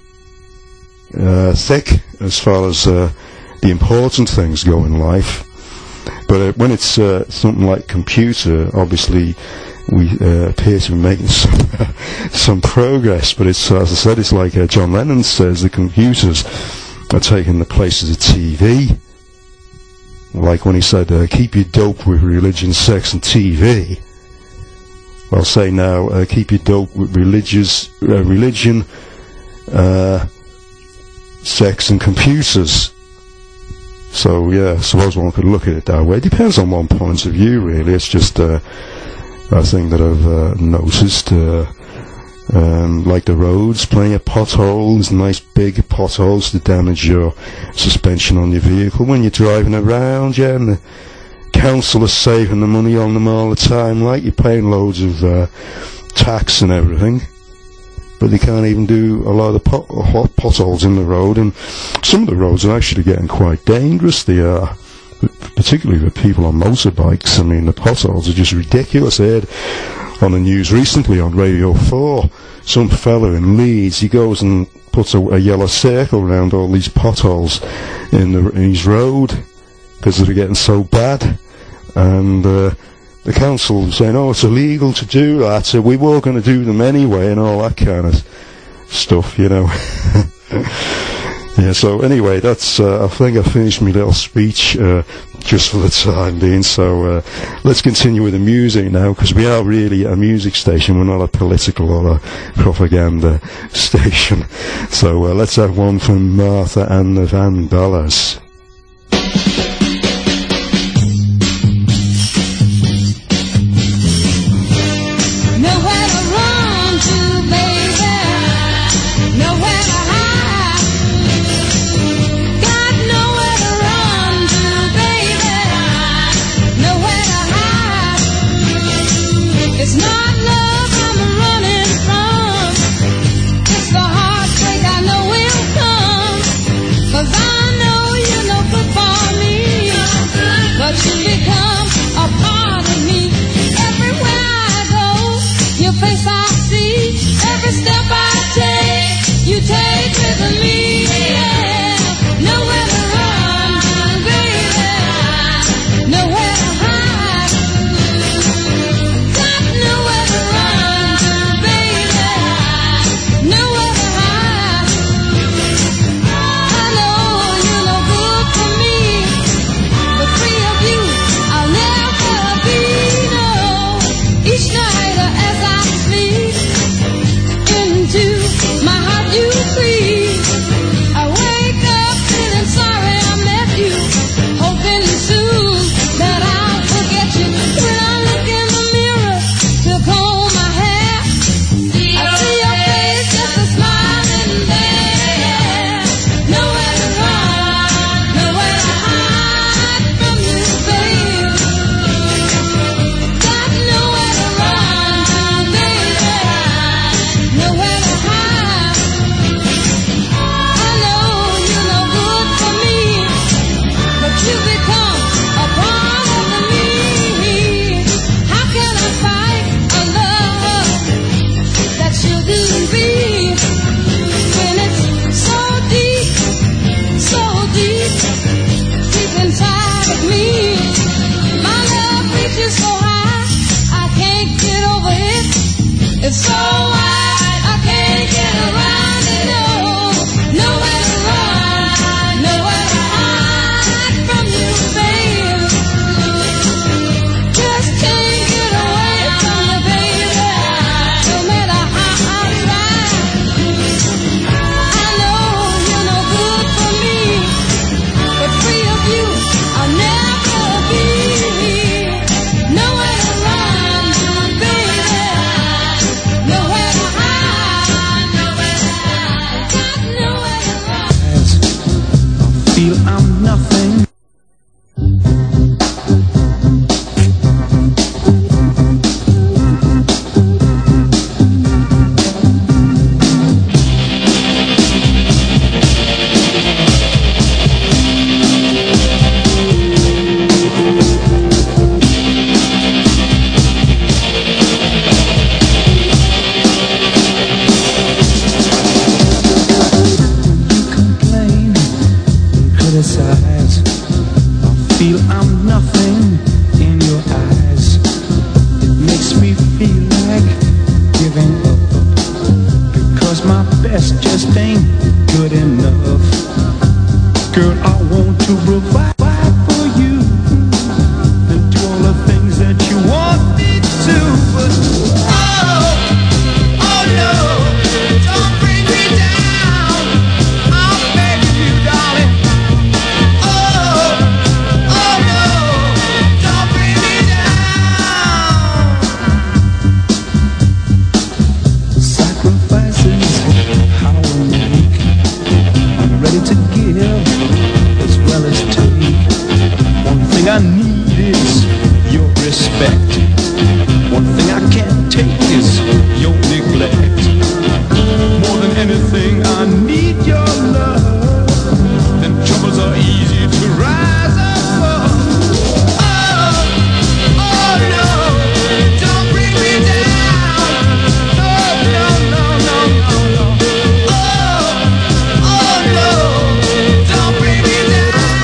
Speaker 1: uh, thick as far as uh, the important things go in life. But uh, when it's uh, something like computer, obviously we uh, appear to be making some, some progress, but it's, as I said, it's like uh, John Lennon says, the computers are taking the place of the T V. Like when he said, uh, keep your dope with religion, sex and T V. Well, say now, uh, keep your dope with religious, uh, religion, uh, sex and computers. So, yeah, I suppose one could look at it that way. It depends on one point of view, really. It's just uh, a thing that I've uh, noticed. Uh, Um, like the roads, plenty of potholes, nice big potholes to damage your suspension on your vehicle when you're driving around, yeah, and the council is saving the money on them all the time, like you're paying loads of uh, tax and everything, but they can't even do a lot of the pot- hot potholes in the road, and some of the roads are actually getting quite dangerous. They are, particularly with people on motorbikes. I mean, the potholes are just ridiculous. I heard on the news recently on Radio four, some fella in Leeds, he goes and puts a, a yellow circle around all these potholes in, the, in his road because they're getting so bad, and uh, the council was saying, oh, it's illegal to do that, so we were going to do them anyway, and all that kind of stuff, you know. Yeah, so anyway, that's, uh, I think I finished my little speech, uh, just for the time being, so, uh, let's continue with the music now, because we are really a music station, we're not a political or a propaganda station. So, uh, let's have one from Martha and the Vandellas.
Speaker 4: It's not love I'm running from, it's the heartbreak I know will come, 'cause I know you
Speaker 6: feel I'm nothing. Feel I'm nothing in your eyes. It makes me feel like giving up, because my best just ain't good enough. Girl, I want to provide for you and do all the things that you want me to, but oh, oh no, don't bring me down. I'm begging you, darling. I need is your respect. One thing I can't take is your neglect. More than anything, I need your love. Then troubles are easy to rise above. Oh, oh no, don't bring me down. No, no, no, no, no, no. Oh, oh no, don't bring me down.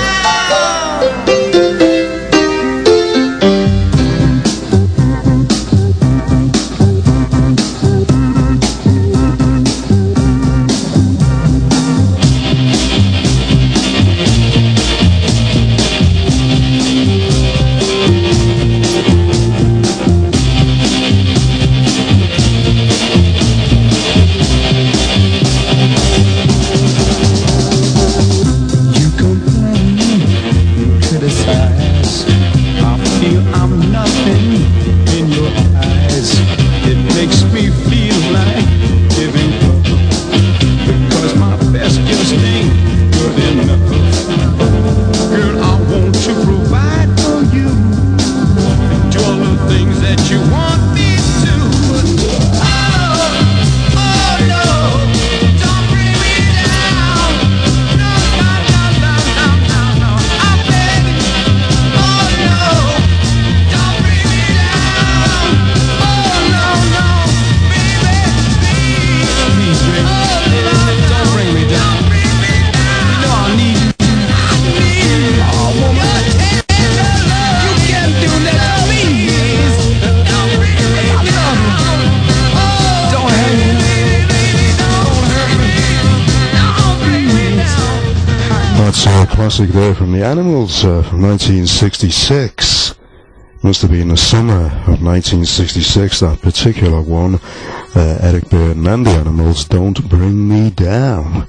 Speaker 1: Classic there from the Animals uh, from nineteen sixty-six. Must have been the summer of nineteen sixty-six, that particular one. uh, Eric Burdon and the Animals, Don't Bring Me Down.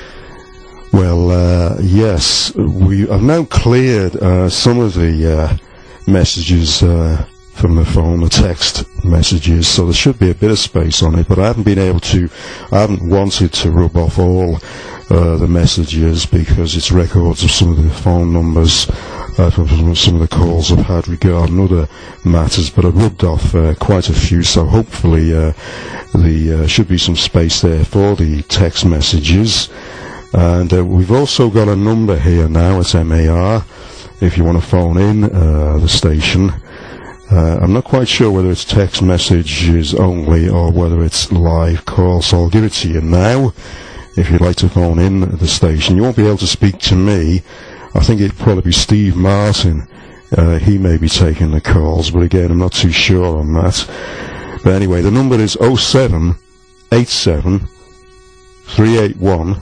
Speaker 1: Well, uh, yes, we have now cleared uh, some of the uh, messages uh, from the phone, the text messages, so there should be a bit of space on it, but I haven't been able to, I haven't wanted to rub off all uh, the messages, because it's records of some of the phone numbers uh, from some of the calls I've had regarding other matters, but I've rubbed off uh, quite a few, so hopefully uh, there uh, should be some space there for the text messages. And uh, we've also got a number here now, it's M A R, if you want to phone in uh, the station. Uh, I'm not quite sure whether it's text messages only or whether it's live call, so I'll give it to you now. If you'd like to phone in the station, you won't be able to speak to me. I think it'd probably be Steve Martin. Uh, he may be taking the calls, but again, I'm not too sure on that. But anyway, the number is oh seven eight seven three eight one.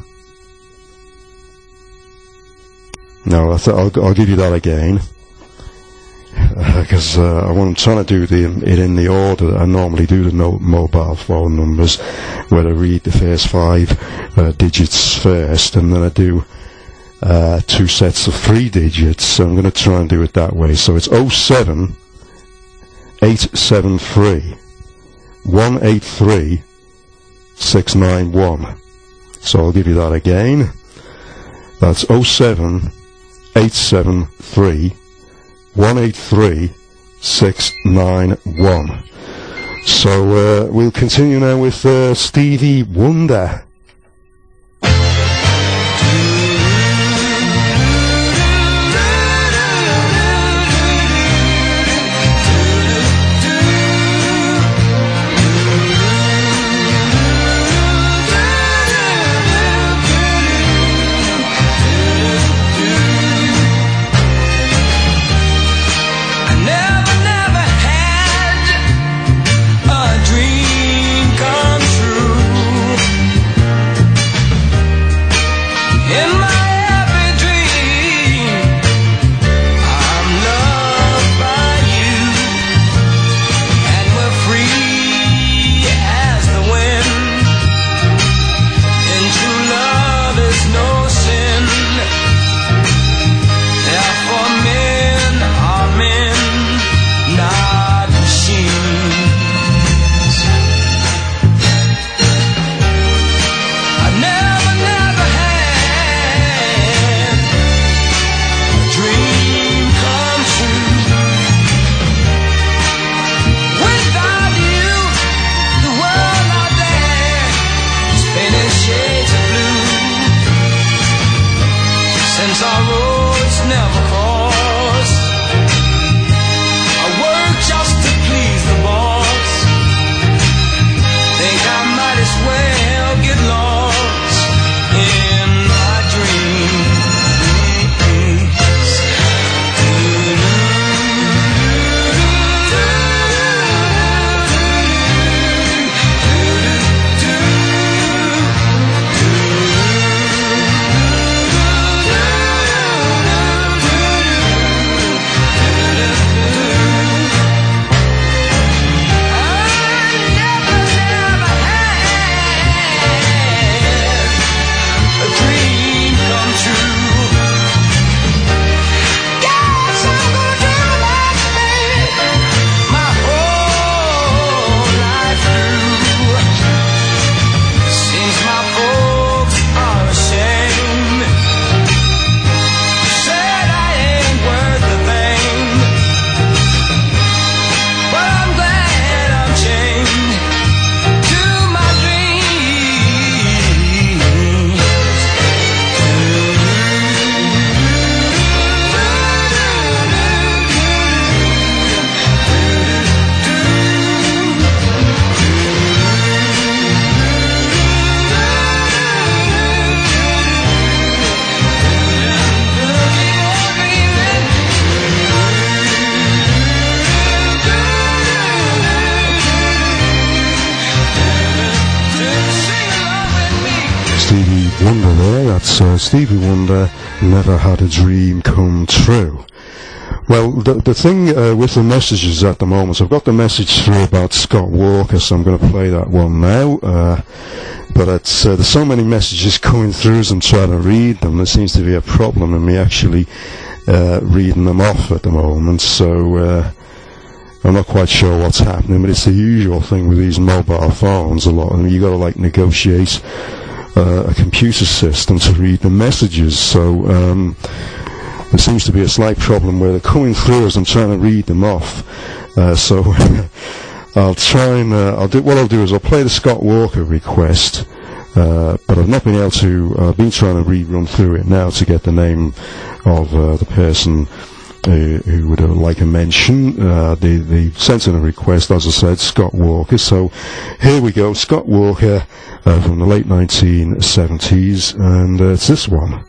Speaker 1: No, I th- I'll, I'll give you that again. Because uh, uh, I'm trying to do the, it in the order that I normally do the no- mobile phone numbers, where I read the first five uh, digits first, and then I do uh, two sets of three digits. So I'm going to try and do it that way. So it's oh seven eight seven three one eight three six nine one. So I'll give you that again. That's oh seven eight seven three one eight three six nine one. So uh, we'll continue now with uh, Stevie Wonder. Wonder there, that's uh, Stevie Wonder, Never Had a Dream Come True. Well, the, the thing uh, with the messages at the moment, I've got the message through about Scott Walker, so I'm going to play that one now. Uh, but it's, uh, there's so many messages coming through as I'm trying to read them, there seems to be a problem in me actually uh, reading them off at the moment, so uh, I'm not quite sure what's happening, but it's the usual thing with these mobile phones a lot, and you've got to like negotiate uh, a computer system to read the messages, so um, there seems to be a slight problem where they're coming through as I'm trying to read them off. Uh, so I'll try and uh, I'll do what I'll do is I'll play the Scott Walker request, uh, but I've not been able to. I've been trying to rerun through it now to get the name of uh, the person uh, who would uh, like a mention. Uh, the the sent in a request, as I said, Scott Walker. So here we go, Scott Walker uh, from the late nineteen seventies, and uh, it's this one.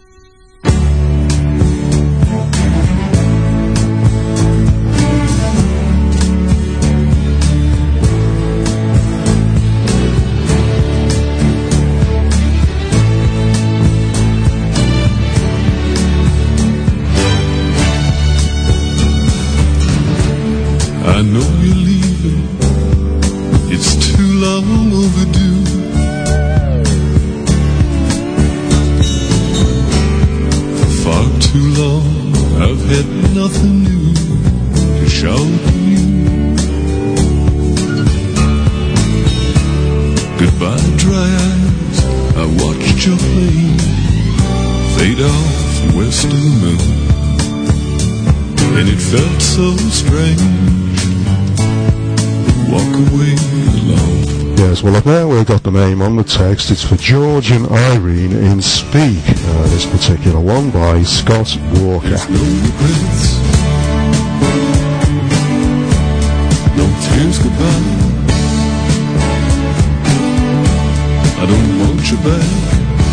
Speaker 7: I know you're leaving, it's too long overdue. For far too long I've had nothing new to show you. Goodbye dry eyes, I watched your plane laid off west of the moon, and it felt so strange to walk away alone.
Speaker 1: Yes, well, up there we've got the name on the text. It's for George and Irene in Speak, uh, this particular one by Scott Walker.
Speaker 7: There's no regrets, no tears goodbye. I don't want you back.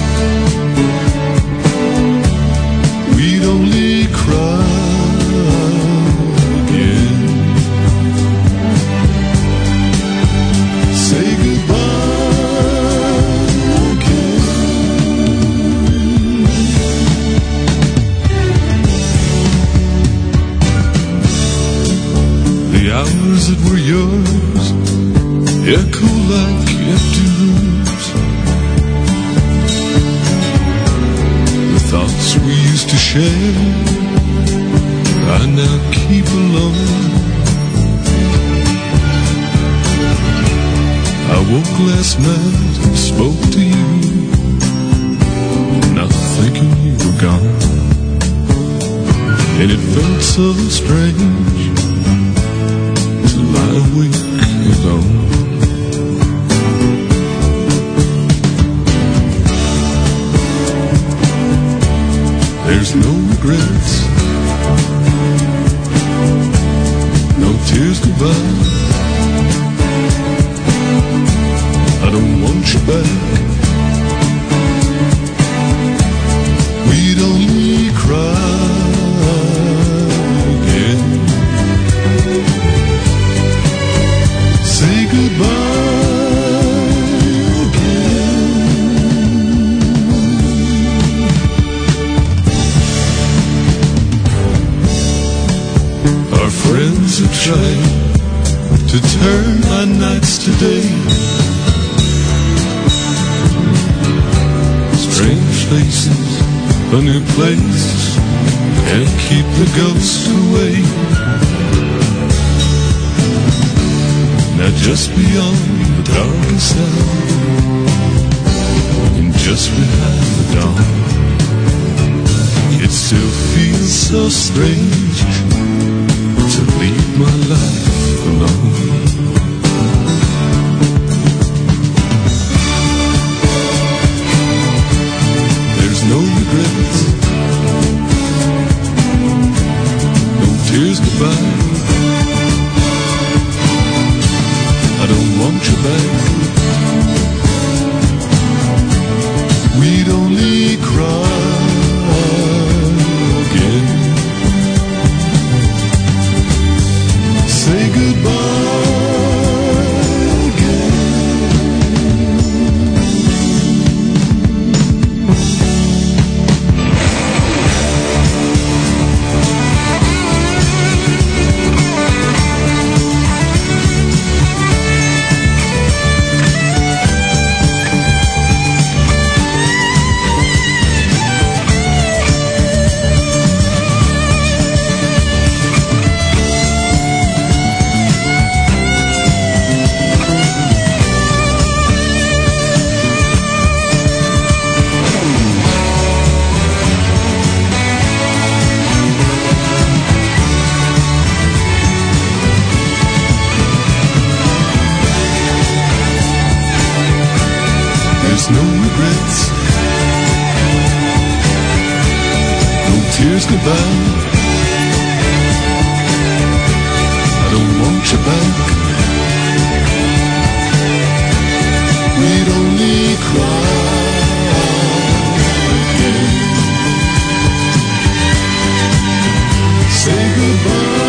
Speaker 7: We'd only cry again. Say goodbye again. The hours that were yours echo like empty rooms. The thoughts we used to share I now keep alone. I woke last night and spoke to you, not thinking you were gone, and it felt so strange to lie awake alone. There's no regrets, no tears goodbye. I don't want you back. We'd only cry again. Say goodbye again. Our friends have tried to turn my nights to day. Strange faces, a new place, and keep the ghosts away. Now just beyond the darkest hour, and just behind the dawn, it still feels so strange to leave my life alone. No regrets, no tears goodbye. I don't want you back. We'd only cry again. Say goodbye again. No regrets, no tears goodbye. I don't want you back. We'd only cry again. Say goodbye.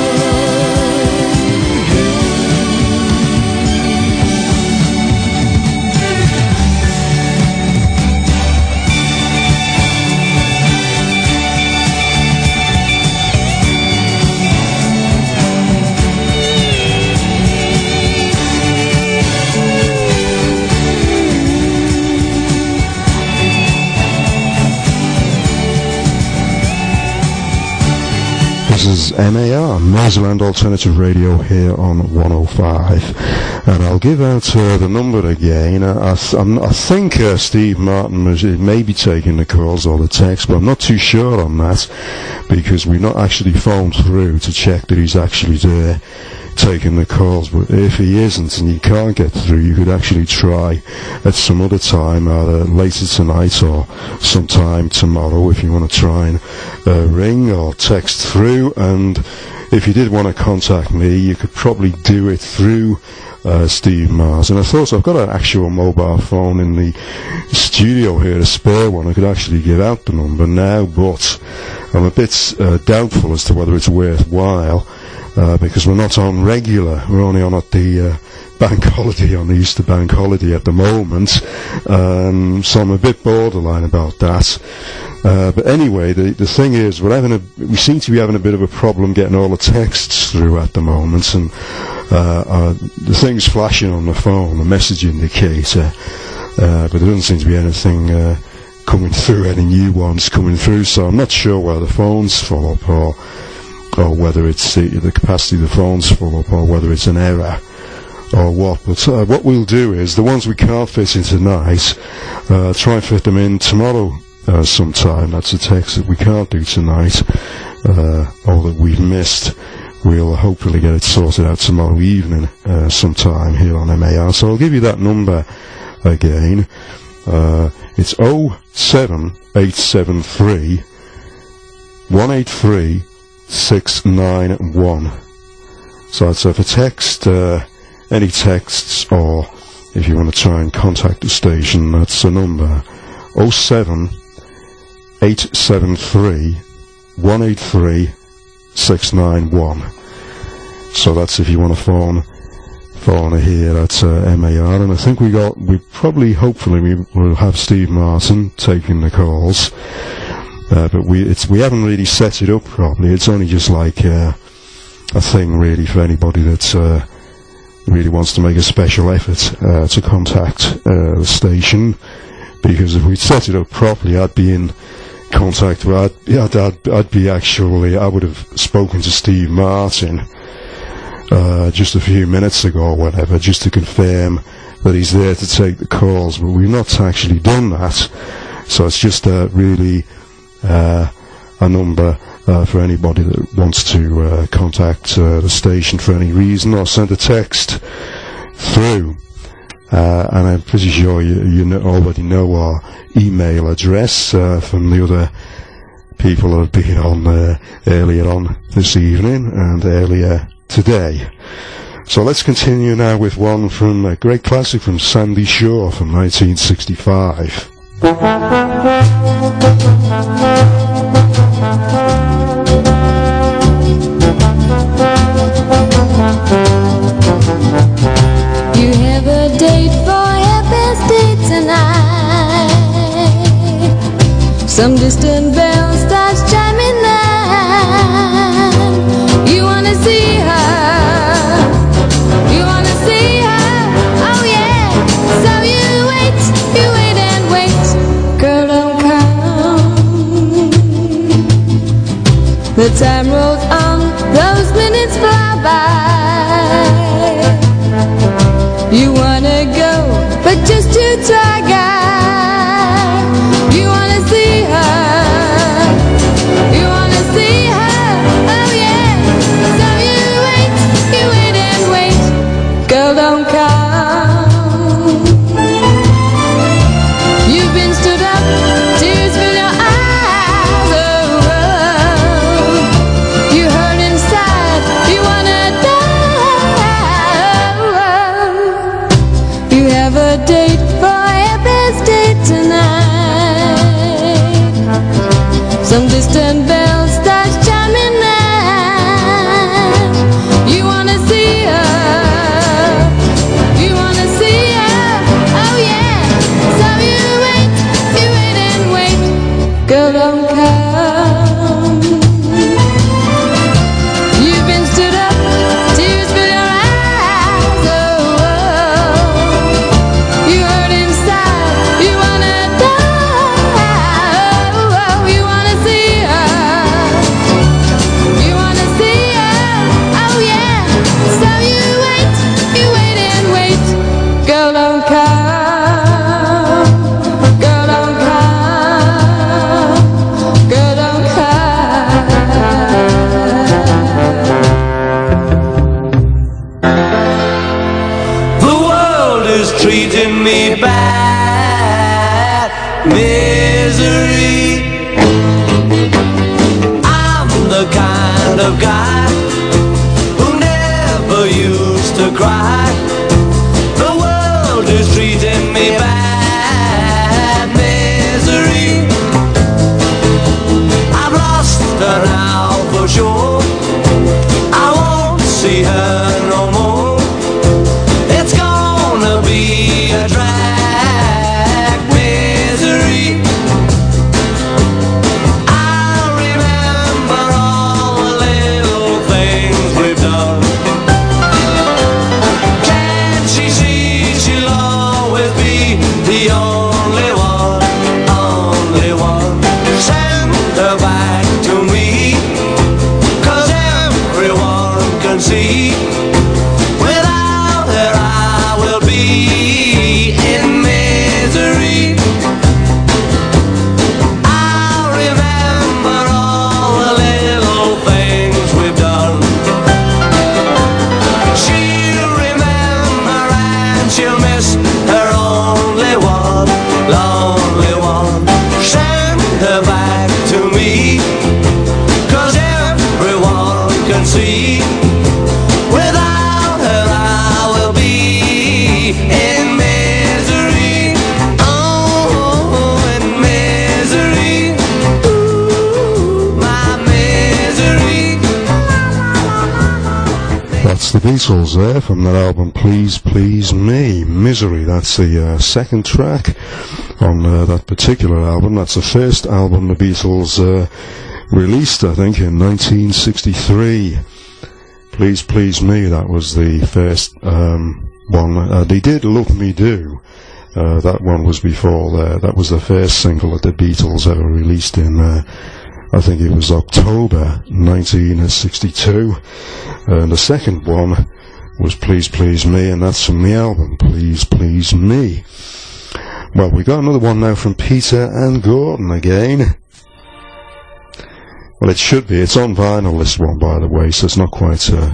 Speaker 1: This is M A R, Maryland Alternative Radio, here on one oh five. And I'll give out uh, the number again. I, I, th- I'm, I think uh, Steve Martin was, may be taking the calls or the texts, but I'm not too sure on that, because we've not actually phoned through to check that he's actually there taking the calls. But if he isn't and you can't get through, you could actually try at some other time, either later tonight or sometime tomorrow, if you want to try and uh, ring or text through. And if you did want to contact me, you could probably do it through uh, Steve Mars. And I thought, I've got an actual mobile phone in the studio here, a spare one. I could actually give out the number now, but I'm a bit uh, doubtful as to whether it's worthwhile. Uh, because we're not on regular, we're only on at the uh, bank holiday, on the Easter bank holiday at the moment, um, so I'm a bit borderline about that. Uh, but anyway, the the thing is, we're having a, we seem to be having a bit of a problem getting all the texts through at the moment, and uh, uh, the thing's flashing on the phone, the message indicator, uh, but there doesn't seem to be anything uh, coming through, any new ones coming through, so I'm not sure whether the phone's full up, or or whether it's the, the capacity of the phone's full up, or whether it's an error, or what. But uh, what we'll do is, the ones we can't fit in tonight, uh, try and fit them in tomorrow uh, sometime. That's a text that we can't do tonight, uh, or that we've missed. We'll hopefully get it sorted out tomorrow evening uh, sometime here on M A R. So I'll give you that number again. Uh, it's oh seven eight seven three, one eight three, six nine one. So that's uh, for text, uh, any texts, or if you want to try and contact the station, that's the number oh seven eight seven three, one eight three, six nine one. So that's if you want to phone phone here at uh, M A R. And I think we got, we probably, hopefully we will have Steve Martin taking the calls. Uh, but we it's we haven't really set it up properly. It's only just like uh, a thing really for anybody that uh, really wants to make a special effort uh, to contact uh, the station. Because if we'd set it up properly, I'd be in contact with, I'd, I'd, I'd, I'd be actually, I would have spoken to Steve Martin uh, just a few minutes ago or whatever, just to confirm that he's there to take the calls. But we've not actually done that. So it's just uh, really Uh, a number uh, for anybody that wants to uh, contact uh, the station for any reason, or send a text through. Uh, and I'm pretty sure you, you know, already know our email address uh, from the other people that have been on uh, earlier on this evening and earlier today. So let's continue now with one from a great classic from Sandy Shaw from nineteen sixty-five.
Speaker 8: You have a date for your best date tonight. Some distant bell starts chiming now. You wanna see her, you wanna see her, oh yeah. So you wait, you wait and wait, girl don't come. The time rolls on, those minutes fly by. You wanna go, but just to try, guy. You wanna see her, you wanna see her, oh yeah. So you wait, you wait and wait, girl don't come. You've been stood up, tears fill your eyes, oh, oh. You hurt inside, you wanna die, oh, oh. You have a date for your best date tonight. Some distant bell starts chiming now. You wanna see her, you wanna see her, oh yeah. So you wait, you wait and wait, girl don't come. You've been stood up, tears fill your eyes, oh, oh. You hurt inside, you wanna die, oh, oh. You wanna see her,
Speaker 2: sure I won't see her no more. It's gonna be a drag misery. I'll remember all the little things we've done. Can't she see she'll always be the only one, only one? Send her back to me, 'cause everyone can see without her I will be in misery. I'll remember all the little things we've done. She'll remember and she'll miss her only one, lonely one. Send her back to me, 'cause everyone can see without her I will be in misery. Oh, in misery. Ooh, my misery.
Speaker 1: That's the Beatles there from that album Please Please Me. Misery, that's the uh, second track on uh, that particular album. That's the first album the Beatles uh, released, I think, in nineteen sixty-three. Please Please Me, that was the first um, one. Uh, they did Love Me Do. Uh, that one was before there. That was the first single that the Beatles ever released in, uh, I think it was October nineteen sixty-two. And the second one was Please Please Me, and that's from the album Please Please Me. Well, we got another one now from Peter and Gordon again. Well, it should be. It's on vinyl, this one, by the way, so it's not quite... Uh,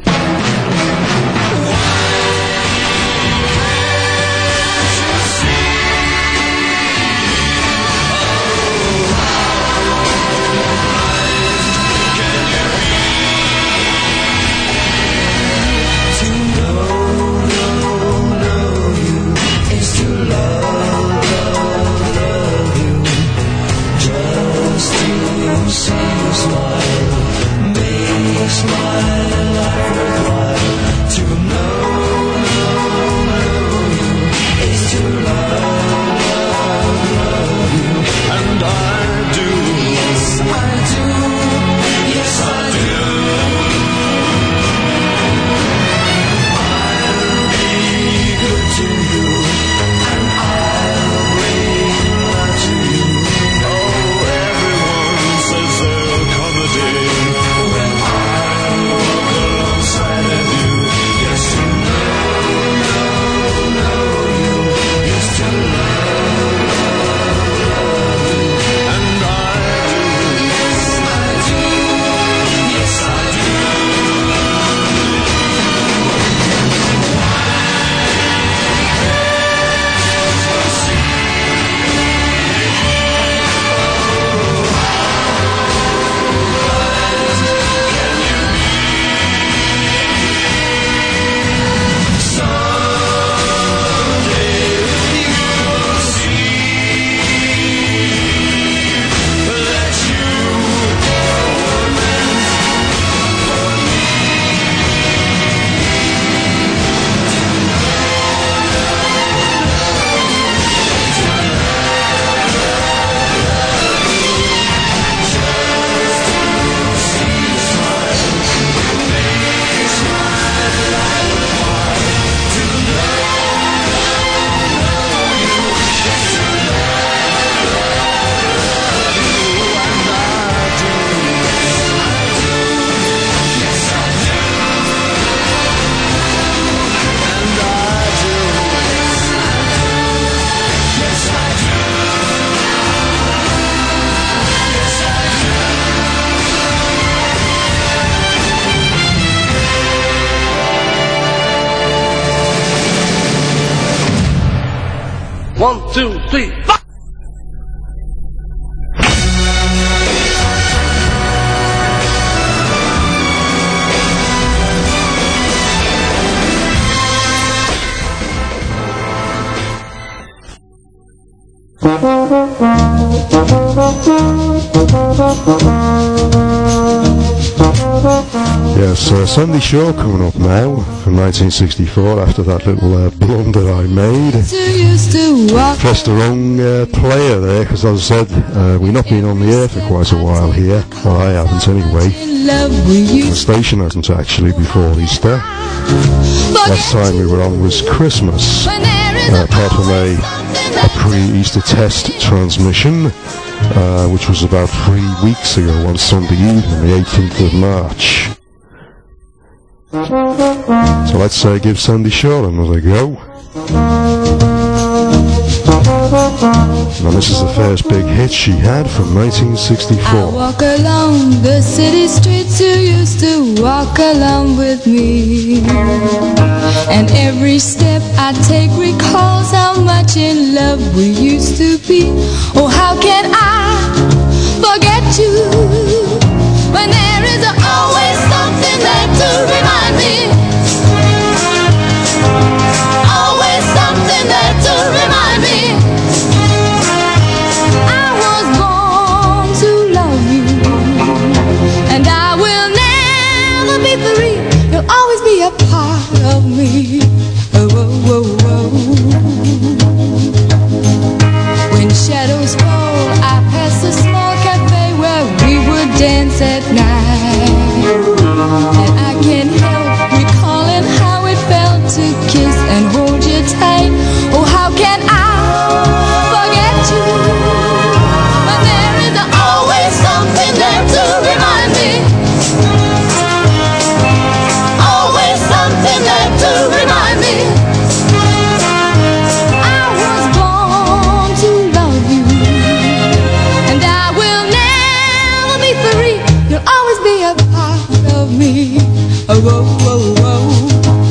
Speaker 9: One, two, three, four.
Speaker 1: Yes, uh, Sandy Shaw coming up now from nineteen sixty-four after that little uh, blunder I made. Pressed the wrong uh, player there because, as I said, uh, we've not been on the air for quite a while here. Well, I haven't anyway. The station hasn't actually before Easter. Last time we were on was Christmas, uh, apart from a, a pre-Easter test transmission, uh, which was about three weeks ago on Sunday evening, the eighteenth of March. So let's uh, give Sandy Shaw another go. Now this is the first big hit she had from nineteen sixty-four.
Speaker 8: I walk along the city streets, you used to walk along with me. And every step I take recalls how much in love we used to be. Oh, how can I forget you when there is always something there to remind me? Always something there to remind me. I was born to love you, and I will never be free. You'll always be a part of me. Oh, oh, oh, oh. When shadows fall, I pass a small cafe where we would dance at night, and I can't help recalling how it felt to kiss and hold you tight. Oh, how can I forget you when there is always something there to remind me? Always something there to remind me. I was born to love you, and I will never be free. You'll always be a part of me. Oh, oh, oh, oh.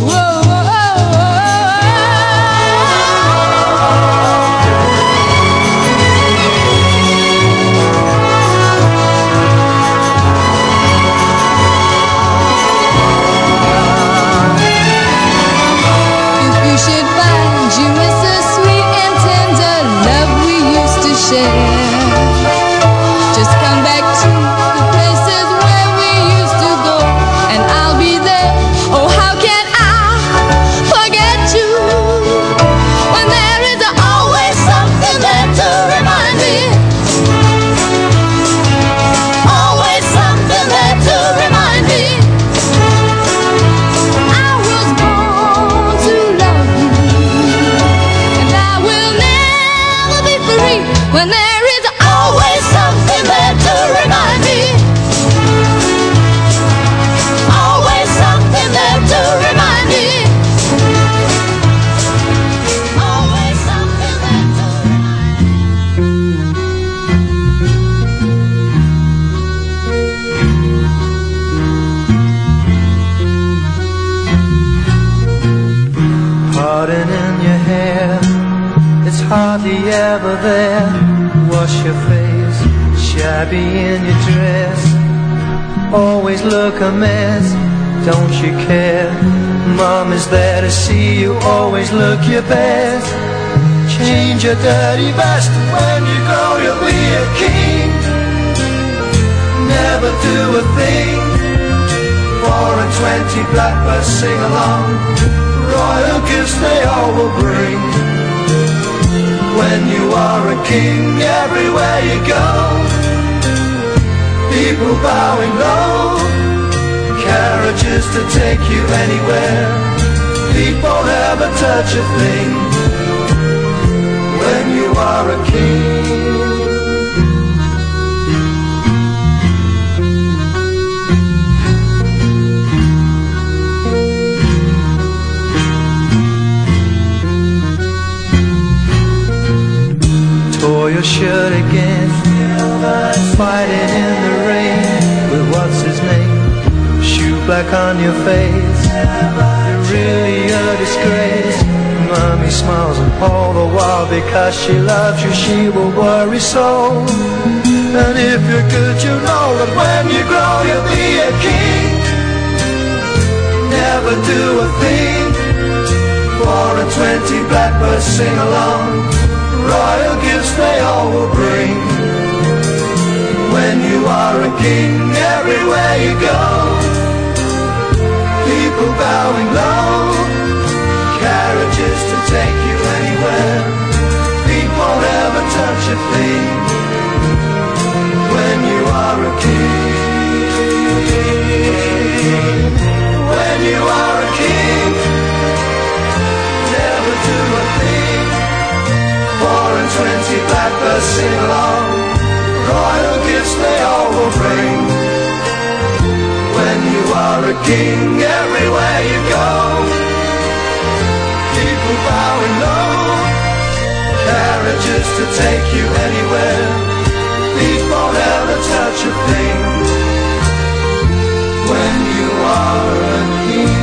Speaker 8: Just come back to the places where we used to go, and I'll be there. Oh, how can I forget you when there is always something there to remind me? Always something there to remind me. I was born to love you, and I will never be free when there is always something there to remind me. Always something there to remind me. Always something there to
Speaker 9: Pardon in your hair, it's hardly ever there. Wash your face, shabby in your dress. Always look a mess, don't you care? Mom is there to see you, always look your best. Change your dirty vest, when you grow you'll be a king. Never do a thing, four and twenty blackbirds sing along. Royal gifts they all will bring. When you are a king, everywhere you go, people bowing low, carriages to take you anywhere, people never touch a thing. When you are a king, tore your shirt again, fighting in the rain with what's his name, shoe black on your face, you're really a disgrace. Mommy smiles and all the while because she loves you she will worry so. And if you're good you know that when you grow you'll be a king. Never do a thing, four and twenty blackbirds sing along. Royal gifts they all will bring. When you are a king, everywhere you go, people bowing low, carriages to take you anywhere. Feet won't ever touch a thing when you are a king. When you are a king, never do a thing. Four and twenty blackbirds sing along, royal gifts they all will bring. When you are a king, everywhere you go, people bowing low, carriages to take you anywhere. Feet won't ever touch a thing when you are a king.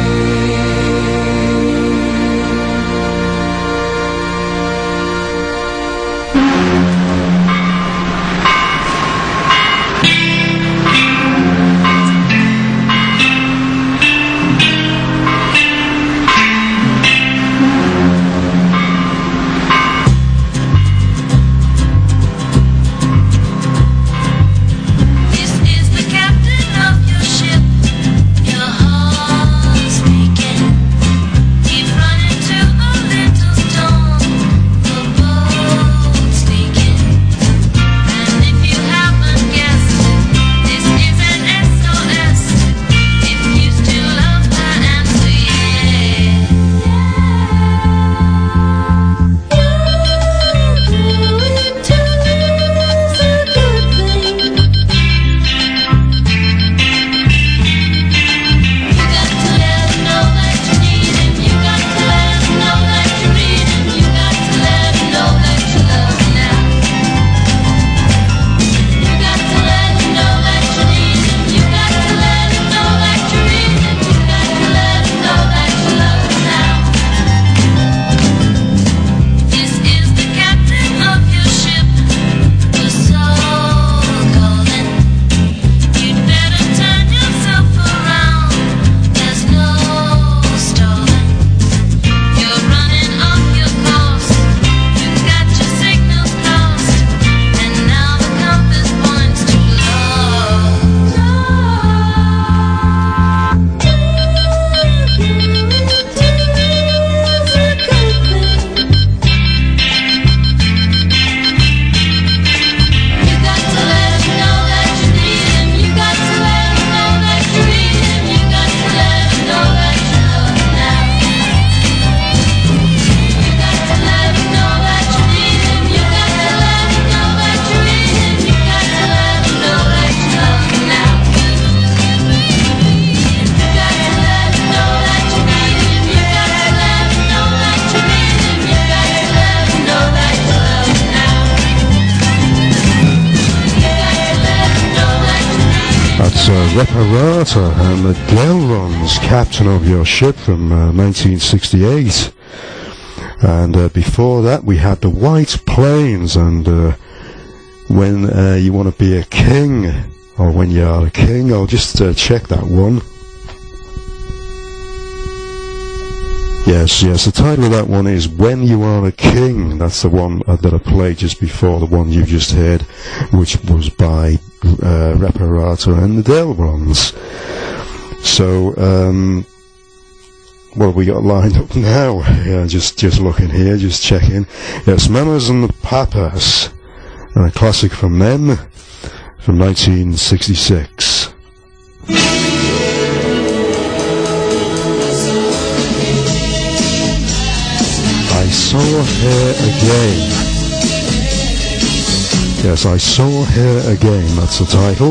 Speaker 1: Reparata and the Delrons, Captain of Your Ship from uh, nineteen sixty-eight. And uh, before that we had the White Plains and uh, When uh, You Want to Be a King, or When You Are a King. I'll just uh, check that one. Yes, yes, the title of that one is When You Are a King. That's the one uh, that I played just before, the one you just heard, which was by uh, Reparata and the Delrons. So, um, what have we got lined up now? Yeah, just, just looking here, just checking. Yes, Mamas and the Papas, and a classic from them, from nineteen sixty-six. I saw her again. Yes, I saw her again, that's the title.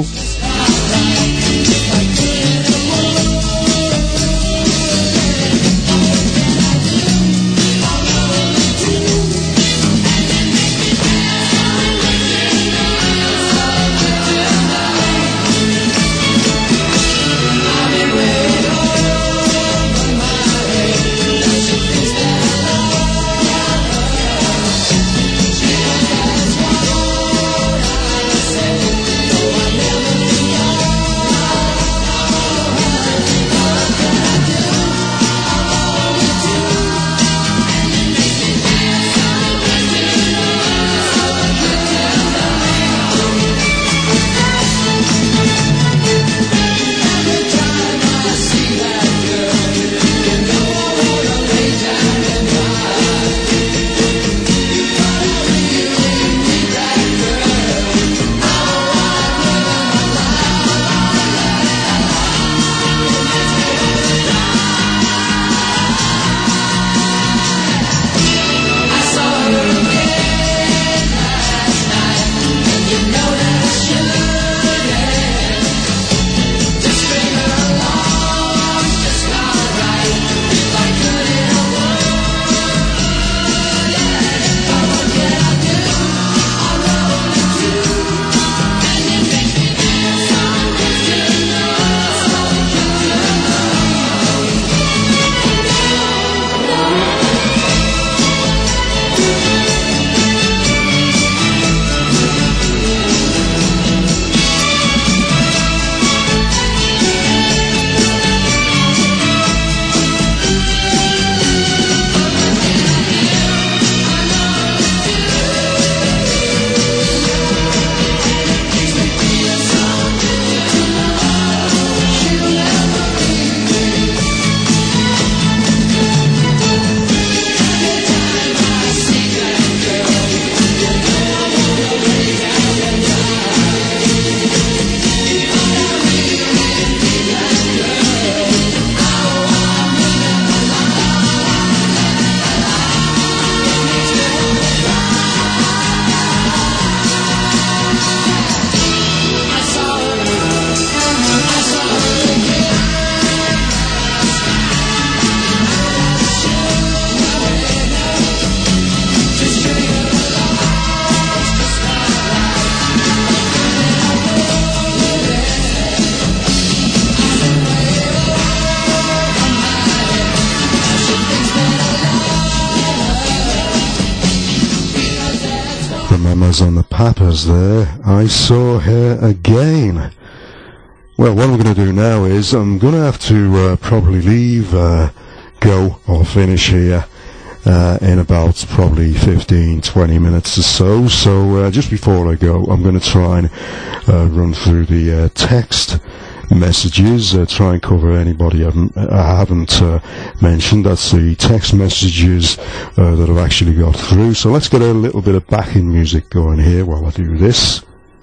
Speaker 1: Les and the Papas there. I Saw Her Again. Well, what I'm going to do now is I'm going to have to uh, probably leave, uh, go or finish here uh, in about probably fifteen, twenty minutes or so. So uh, just before I go, I'm going to try and uh, run through the uh, text messages, uh, try and cover anybody I haven't, I haven't uh, mentioned. That's the text messages uh, that I've actually got through. So let's get a little bit of backing music going here while I do this.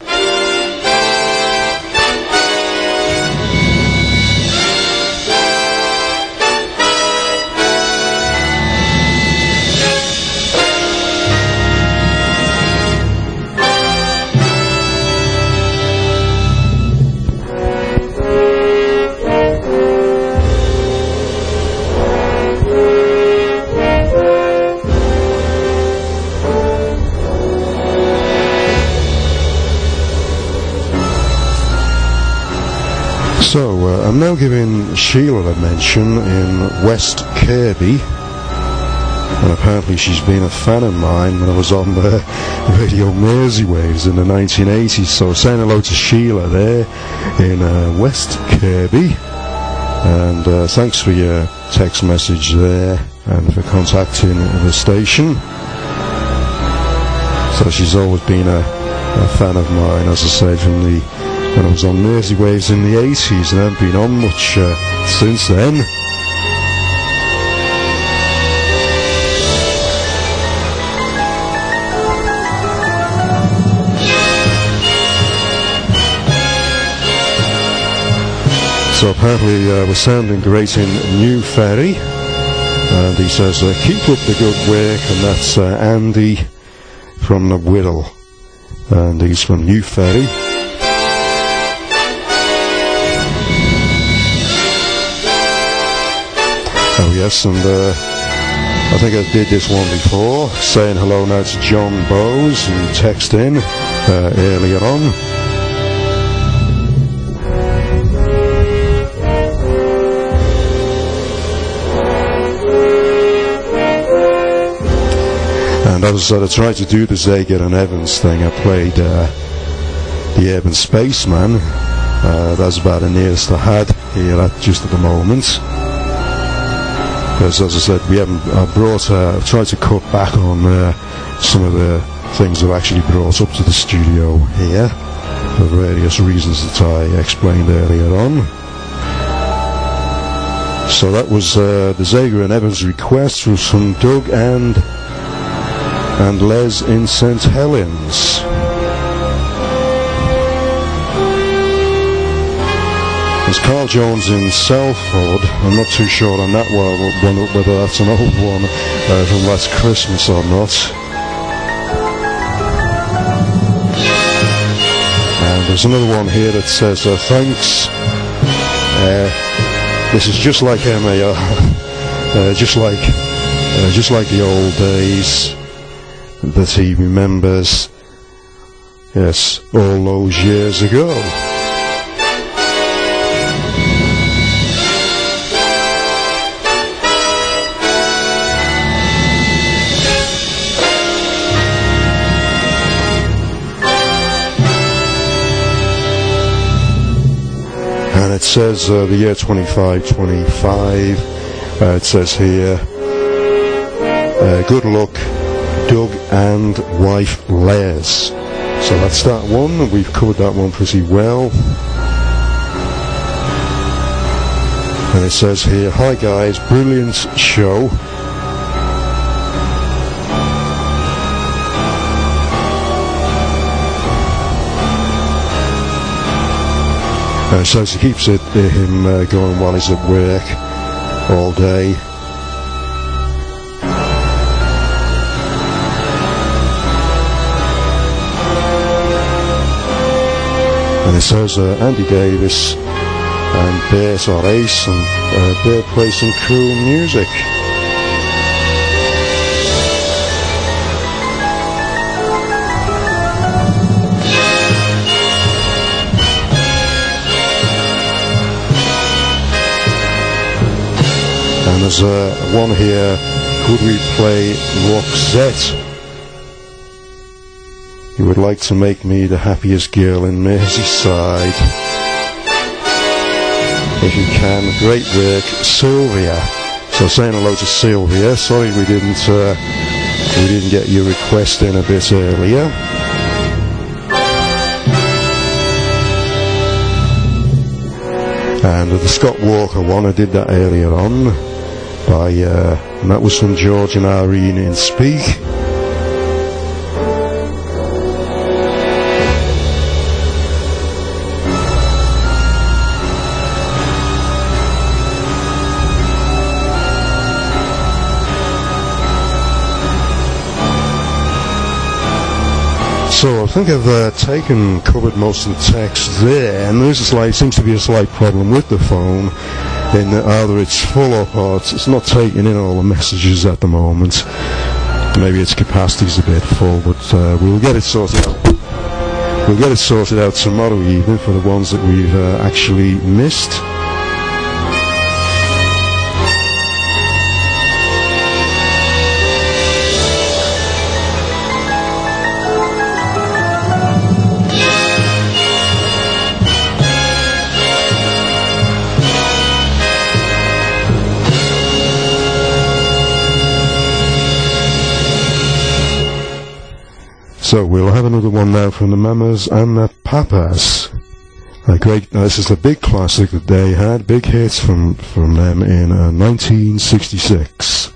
Speaker 1: So, uh, I'm now giving Sheila a mention in West Kirby, and apparently she's been a fan of mine when I was on the Radio Mersey Waves in the nineteen eighties, so saying hello to Sheila there in uh, West Kirby, and uh, thanks for your text message there, and for contacting the station. So she's always been a, a fan of mine, as I said, from the when I was on Mersey Waves in the eighties, and I haven't been on much uh, since then. So apparently uh, we're sounding great in New Ferry, and he says, uh, keep up the good work, and that's uh, Andy from the Whittle, and he's from New Ferry. Oh yes, and uh, I think I did this one before, saying hello now to John Bowes, who texted in uh, earlier on. And as I tried to do the Zager and Evans thing, I played uh, the Urban Spaceman. Uh, that's about the nearest I had here at just at the moment. Because, as I said, we haven't uh, brought, uh, I've tried to cut back on uh, some of the things I've actually brought up to the studio here, for various reasons that I explained earlier on. So that was uh, the Zager and Evans request, was from Doug and, and Les in Saint Helens. There's Carl Jones in Salford. I'm not too sure on that one, whether that's an old one uh, from last Christmas or not. And there's another one here that says, uh, thanks. Uh, this is just like M A R, uh, just like, uh, just like the old days that he remembers. Yes, all those years ago. And it says uh, the year twenty-five twenty-five, uh, it says here, uh, good luck, Doug and wife Les. So that's that one, and we've covered that one pretty well. And it says here, hi guys, brilliant show. Uh, so he keeps it, uh, him uh, going while he's at work all day. And it says uh, Andy Davis and bass or Ace, and uh, they're playing some cool music. And there's uh, one here, could we play Roxette? You would like to make me the happiest girl in Merseyside. If you can, great work, Sylvia. So saying hello to Sylvia. Sorry we didn't uh, we didn't get your request in a bit earlier. And uh, the Scott Walker one, I did that earlier on, by uh, and that was from George and Irene in Speak. So I think I've uh, taken, covered most of the text there, and there's a slight, seems to be a slight problem with the phone, in that either it's full up or it's, it's not taking in all the messages at the moment. Maybe its capacity's a bit full, but uh, we'll get it sorted out. We'll get it sorted out tomorrow evening for the ones that we've uh, actually missed. So we'll have another one now from the Mamas and the Papas. A great, uh, this is a big classic that they had, big hits from, from them in uh, nineteen sixty-six.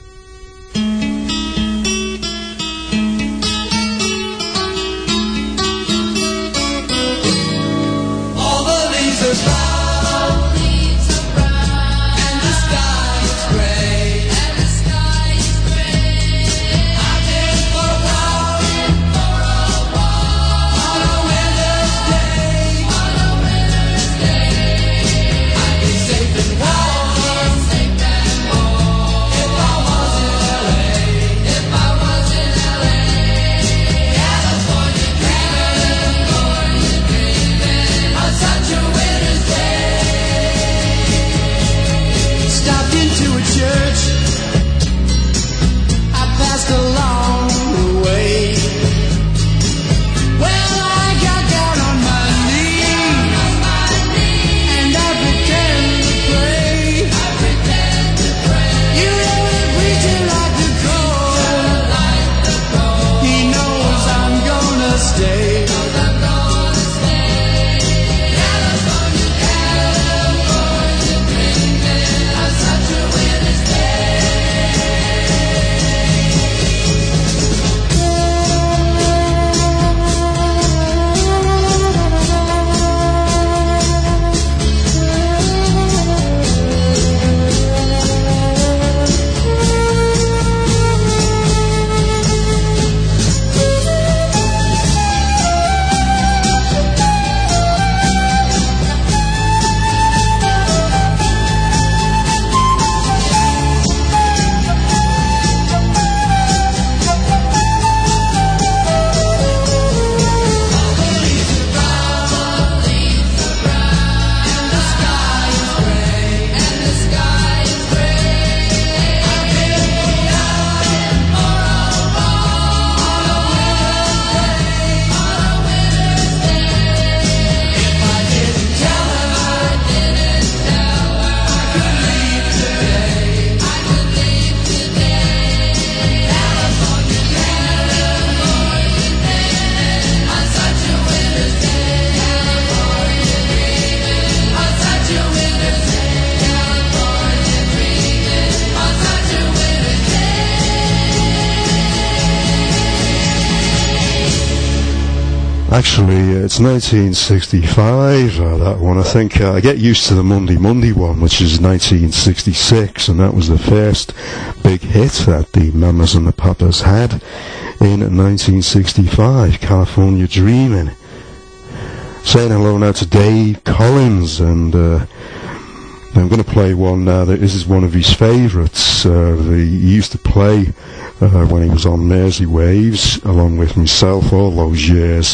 Speaker 1: Actually, uh, it's nineteen sixty-five, uh, that one. I think uh, I get used to the Monday Monday one, which is nineteen sixty-six, and that was the first big hit that the Mamas and the Papas had in nineteen sixty-five, California Dreamin'. Saying hello now to Dave Collins, and uh, I'm going to play one now that this is one of his favourites. Uh, he used to play uh, when he was on Mersey Waves, along with myself, all those years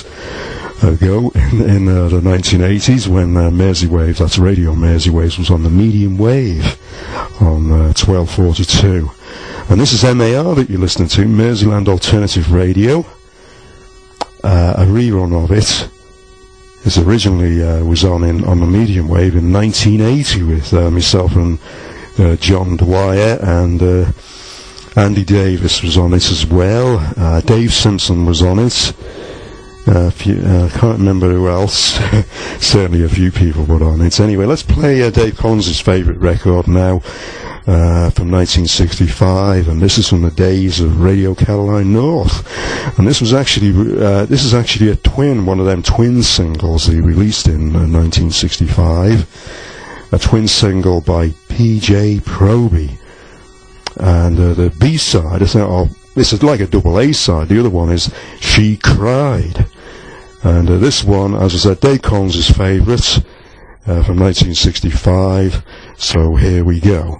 Speaker 1: ago in, in uh, the nineteen eighties, when uh, Mersey Waves, that's Radio Mersey Waves, was on the medium wave on uh, twelve forty-two. And this is M A R that you're listening to, Merseyland Alternative Radio. uh, a rerun of it. It originally uh, was on in on the medium wave in nineteen eighty with uh, myself and uh, John Dwyer, and uh, Andy Davis was on it as well. Uh, Dave Simpson was on it. I uh, uh, can't remember who else. Certainly a few people were on it. Anyway, let's play uh, Dave Collins' favourite record now, uh, from nineteen sixty-five, and this is from the days of Radio Caroline North. And this was actually, uh, this is actually a twin, one of them twin singles he released in uh, nineteen sixty-five. A twin single by P J Proby. And uh, the B-side, is now, oh, this is like a double A side. The other one is She Cried. And uh, this one, as I said, Dave Collins' favourite uh, from nineteen sixty-five. So here we go.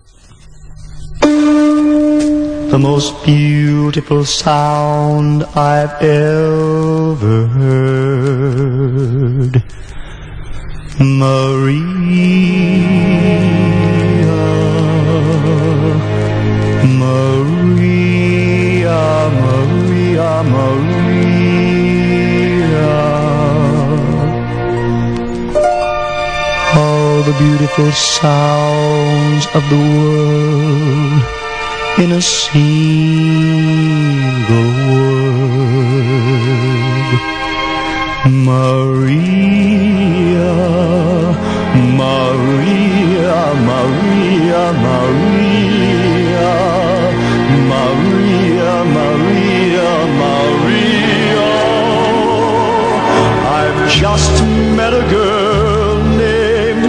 Speaker 9: The most beautiful sound I've ever heard, Maria, Maria, Maria, Maria. All the beautiful sounds of the world in a single word. Maria, Maria, Maria, Maria, Maria, Maria, Maria. I've just met a girl named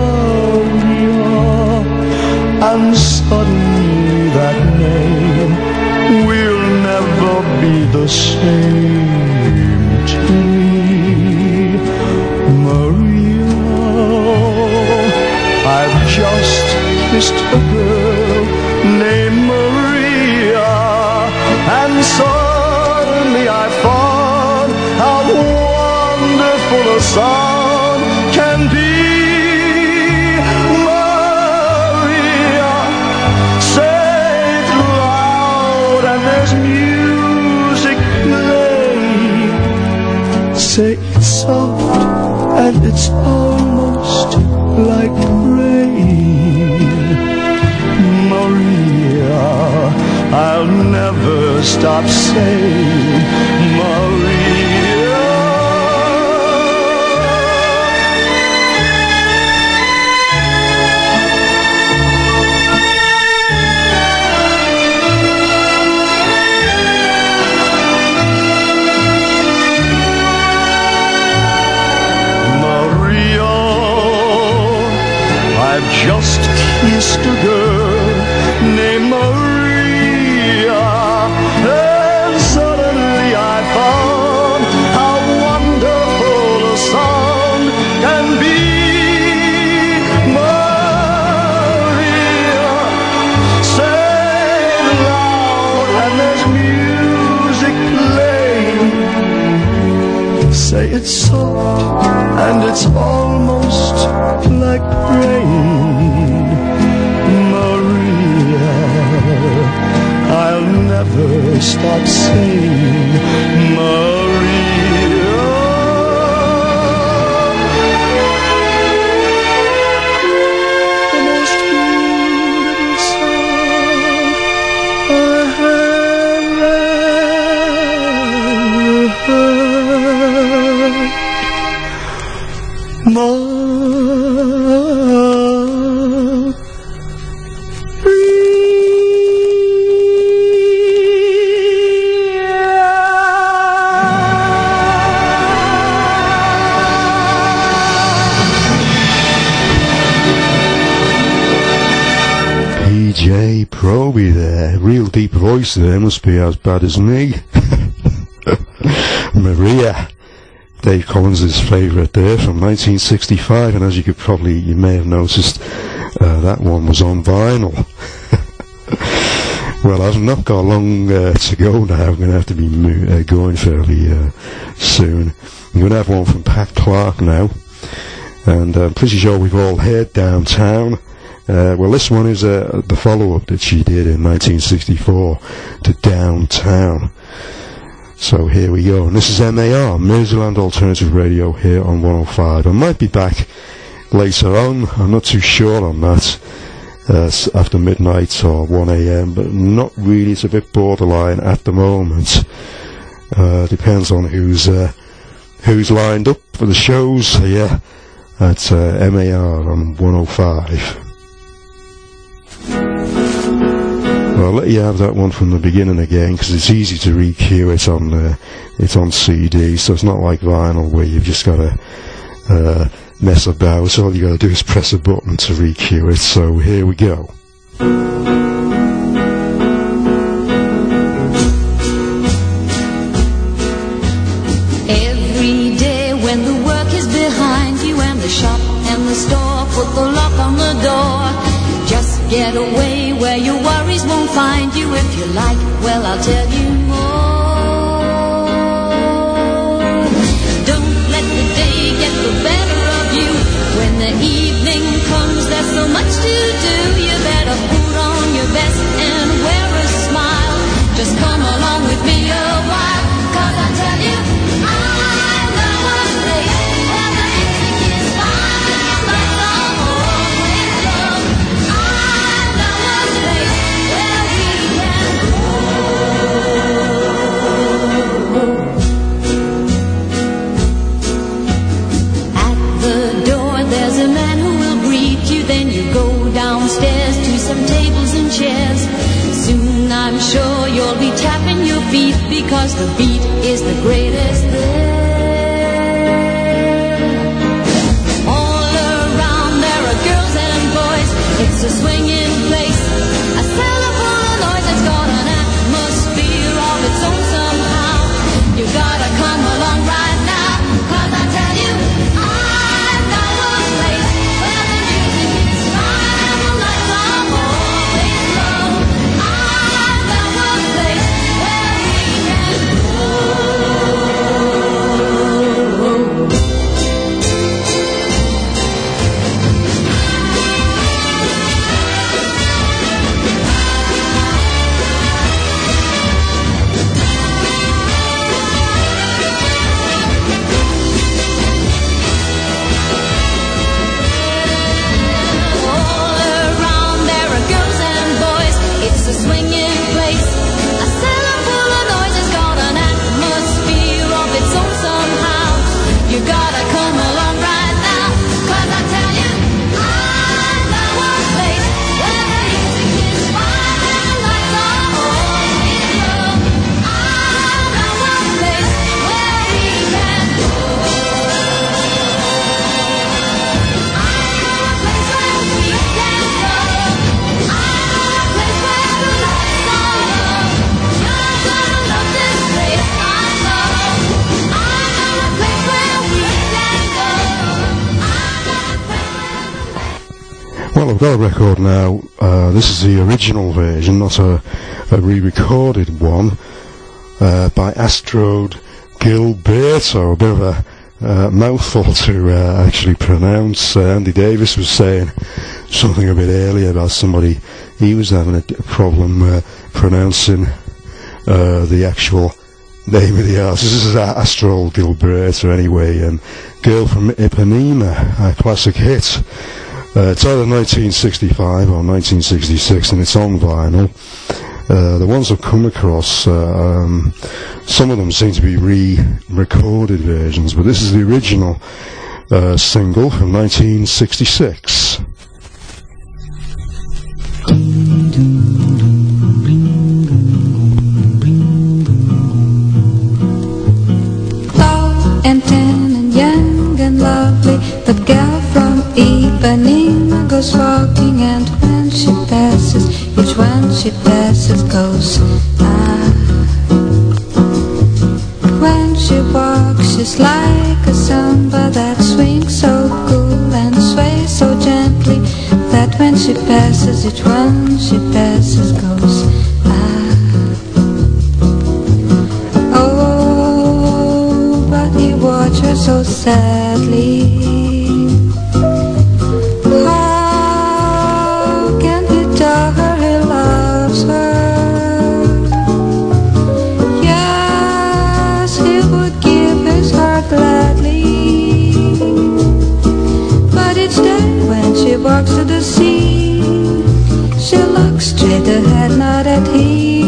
Speaker 9: Maria, and suddenly that name will never be the same to me. Maria, I've just kissed a girl named Maria, and suddenly I found how wonderful a sound can be. Maria, say it loud and there's music playing. Say it soft and it's almost like rain. Maria, I'll never stop saying Maria. Just kissed a girl named Maria, and suddenly I found how wonderful a sound can be. Maria, say it loud and there's music playing. Say it soft and it's almost like rain. I'll never stop saying Maria. The most beautiful song I have ever heard. Maria.
Speaker 1: Proby there, real deep voice there, must be as bad as me. Maria, Dave Collins' favourite there from nineteen sixty-five, and as you could probably, you may have noticed, uh, that one was on vinyl. Well, I've not got long uh, to go now. I'm going to have to be mo- uh, going fairly uh, soon. I'm going to have one from Pat Clark now, and I'm pretty sure we've all heard Downtown. Uh, well, this one is uh, the follow-up that she did in nineteen sixty-four to Downtown. So here we go, and this is M A R, Merseyland Alternative Radio, here on one oh five. I might be back later on, I'm not too sure on that, uh, after midnight or one a.m, but not really, it's a bit borderline at the moment. Uh, depends on who's uh, who's lined up for the shows here at uh, M A R on one oh five. I'll let you have that one from the beginning again, because it's easy to re-cue it on uh, it's on C D, so it's not like vinyl where you've just got to uh, mess about. All you got to do is press a button to re-cue it. So here we go.
Speaker 10: Every day when the work is behind you and the shop and the store put the lock on the door, just get away where your worries won't find you. If you like, well, I'll tell you more. Don't let the day get the better of you. When the evening comes, there's so much to do. You better put on your best and wear a smile. Just come along with me a while, 'cause I tell you, I know a place where the music is fine and the lights are always low. I know a place where we can go. At the door there's a man who will greet you. Then you go downstairs to some tables and chairs. Soon I'm sure you'll be tapping your feet, because the beat is the greatest there. All around there are girls and boys. It's a swinging place, a cellar full of noise. It's got an atmosphere of its own somehow. You gotta come along right now, 'cause I tell you, I know a place where the music is fine and the lights are always low. I know a place where we can go. All around there are girls and boys. It's a swinging place, a cellar full of noise. It's got an atmosphere of its own somehow. You gotta come along right now, 'cause I tell you, I know a place where the music is fine and the lights are always low. I know a place where we can go.
Speaker 1: Well, I've got a record now. Uh, this is the original version, not a, a re-recorded one, uh, by Astrode Gilberto. A bit of a uh, mouthful to uh, actually pronounce. Uh, Andy Davis was saying something a bit earlier about somebody, he was having a, a problem uh, pronouncing uh, the actual name of the artist. This is uh, Astrode Gilberto anyway, and Girl from Ipanema, a classic hit. Uh, it's either nineteen sixty-five or nineteen sixty-six, and it's on vinyl. Uh, the ones I've come across, uh, um, some of them seem to be re-recorded versions, but this is the original uh, single from nineteen sixty-six.
Speaker 8: Tall and tan and young and lovely, that girl from Ipanema goes walking, and when she passes, each one she passes goes ah. When she walks, she's like a samba that swings so cool and sways so gently, that when she passes, each one she passes goes ah. Oh, but he watch her so sadly. How can he tell her he loves her? Yeah, walks to the sea. She looks straight ahead, not at him.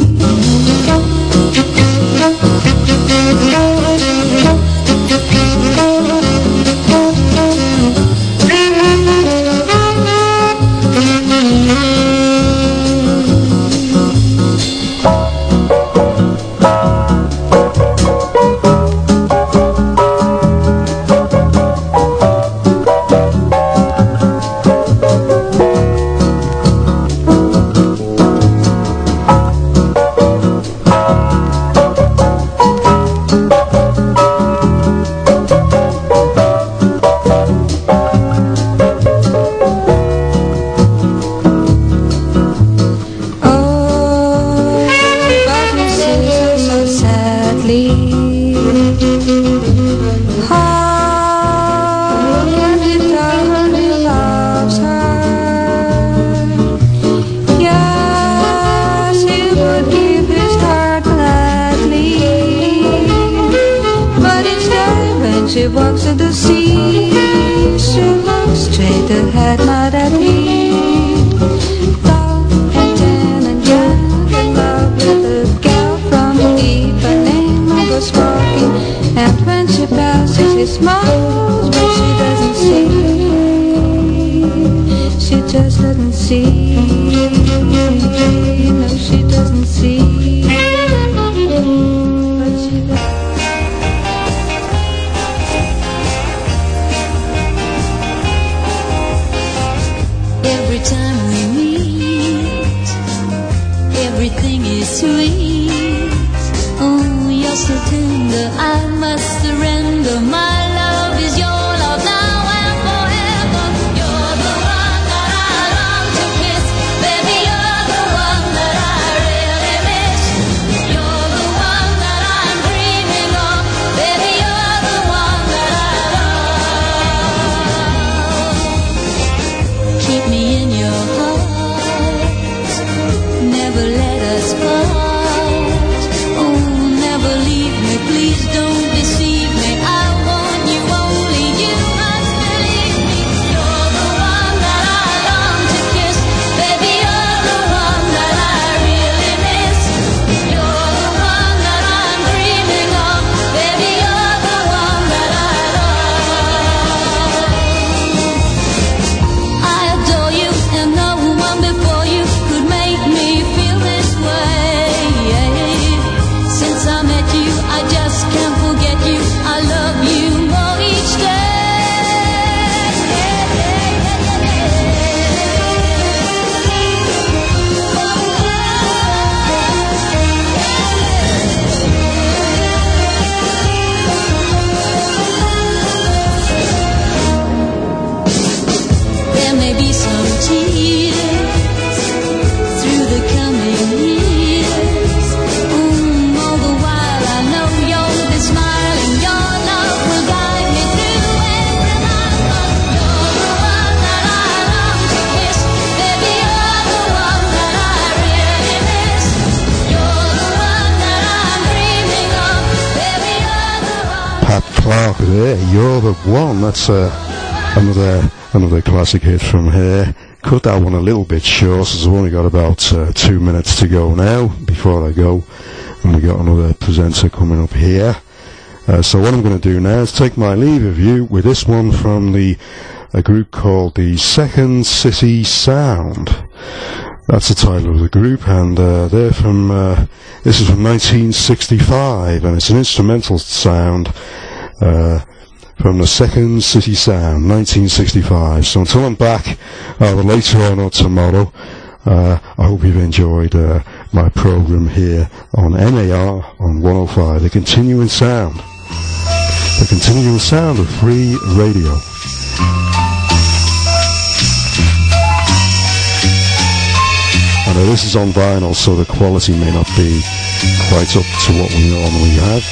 Speaker 8: She walks to the sea. She looks straight ahead, not at me. Tall and tan and young, in love with a gal from Ipanema goes walking. And when she passes, he smiles, but she doesn't see. She just doesn't see. No, she doesn't see. But she doesn't.
Speaker 10: Every time we meet, everything is sweet. Oh, you're so tender, I must surrender. My love is your love now and forever. You're the one that I long to kiss. Baby, you're the one that I really miss. You're the one that I'm dreaming of. Baby, you're the one that I love. Keep me in your heart, never let us part. Oh, never leave me, please don't deceive me. I want you, only you must believe me. You're the one that I long to kiss. Baby, you're the one that I really miss. You're the one that I'm dreaming of. Baby, you're the one that I love. I adore you and no one before you could make me feel this way. Since I met you, I just can't forget you. I love you more each day. There may be some tears through the coming years. Mm, all the while I know you'll be smiling. Your love will guide me through every night. You're the one that I long to kiss. Baby, you're the one that I really miss. You're the one that I'm dreaming of. Baby, you're the one.
Speaker 1: Pat Clark there, You're the One. That's uh, another another classic hit from here. Cut that one a little bit short, as I've only got about uh, two minutes to go now before I go, and we got another presenter coming up here. Uh, so what I'm going to do now is take my leave of you with this one from the a group called the Second City Sound. That's the title of the group, and uh, they're from uh, this is from nineteen sixty-five, and it's an instrumental sound uh, from the Second City Sound, nineteen sixty-five. So until I'm back, either later on or tomorrow, uh, I hope you've enjoyed uh, my program here on M A R on one oh five, the continuing sound, the continuing sound of free radio. I know this is on vinyl, so the quality may not be quite up to what we normally have.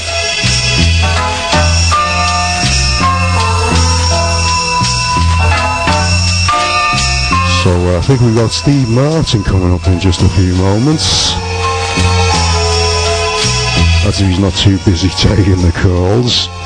Speaker 1: So uh, I think we've got Steve Martin coming up in just a few moments. That's if he's not too busy taking the calls.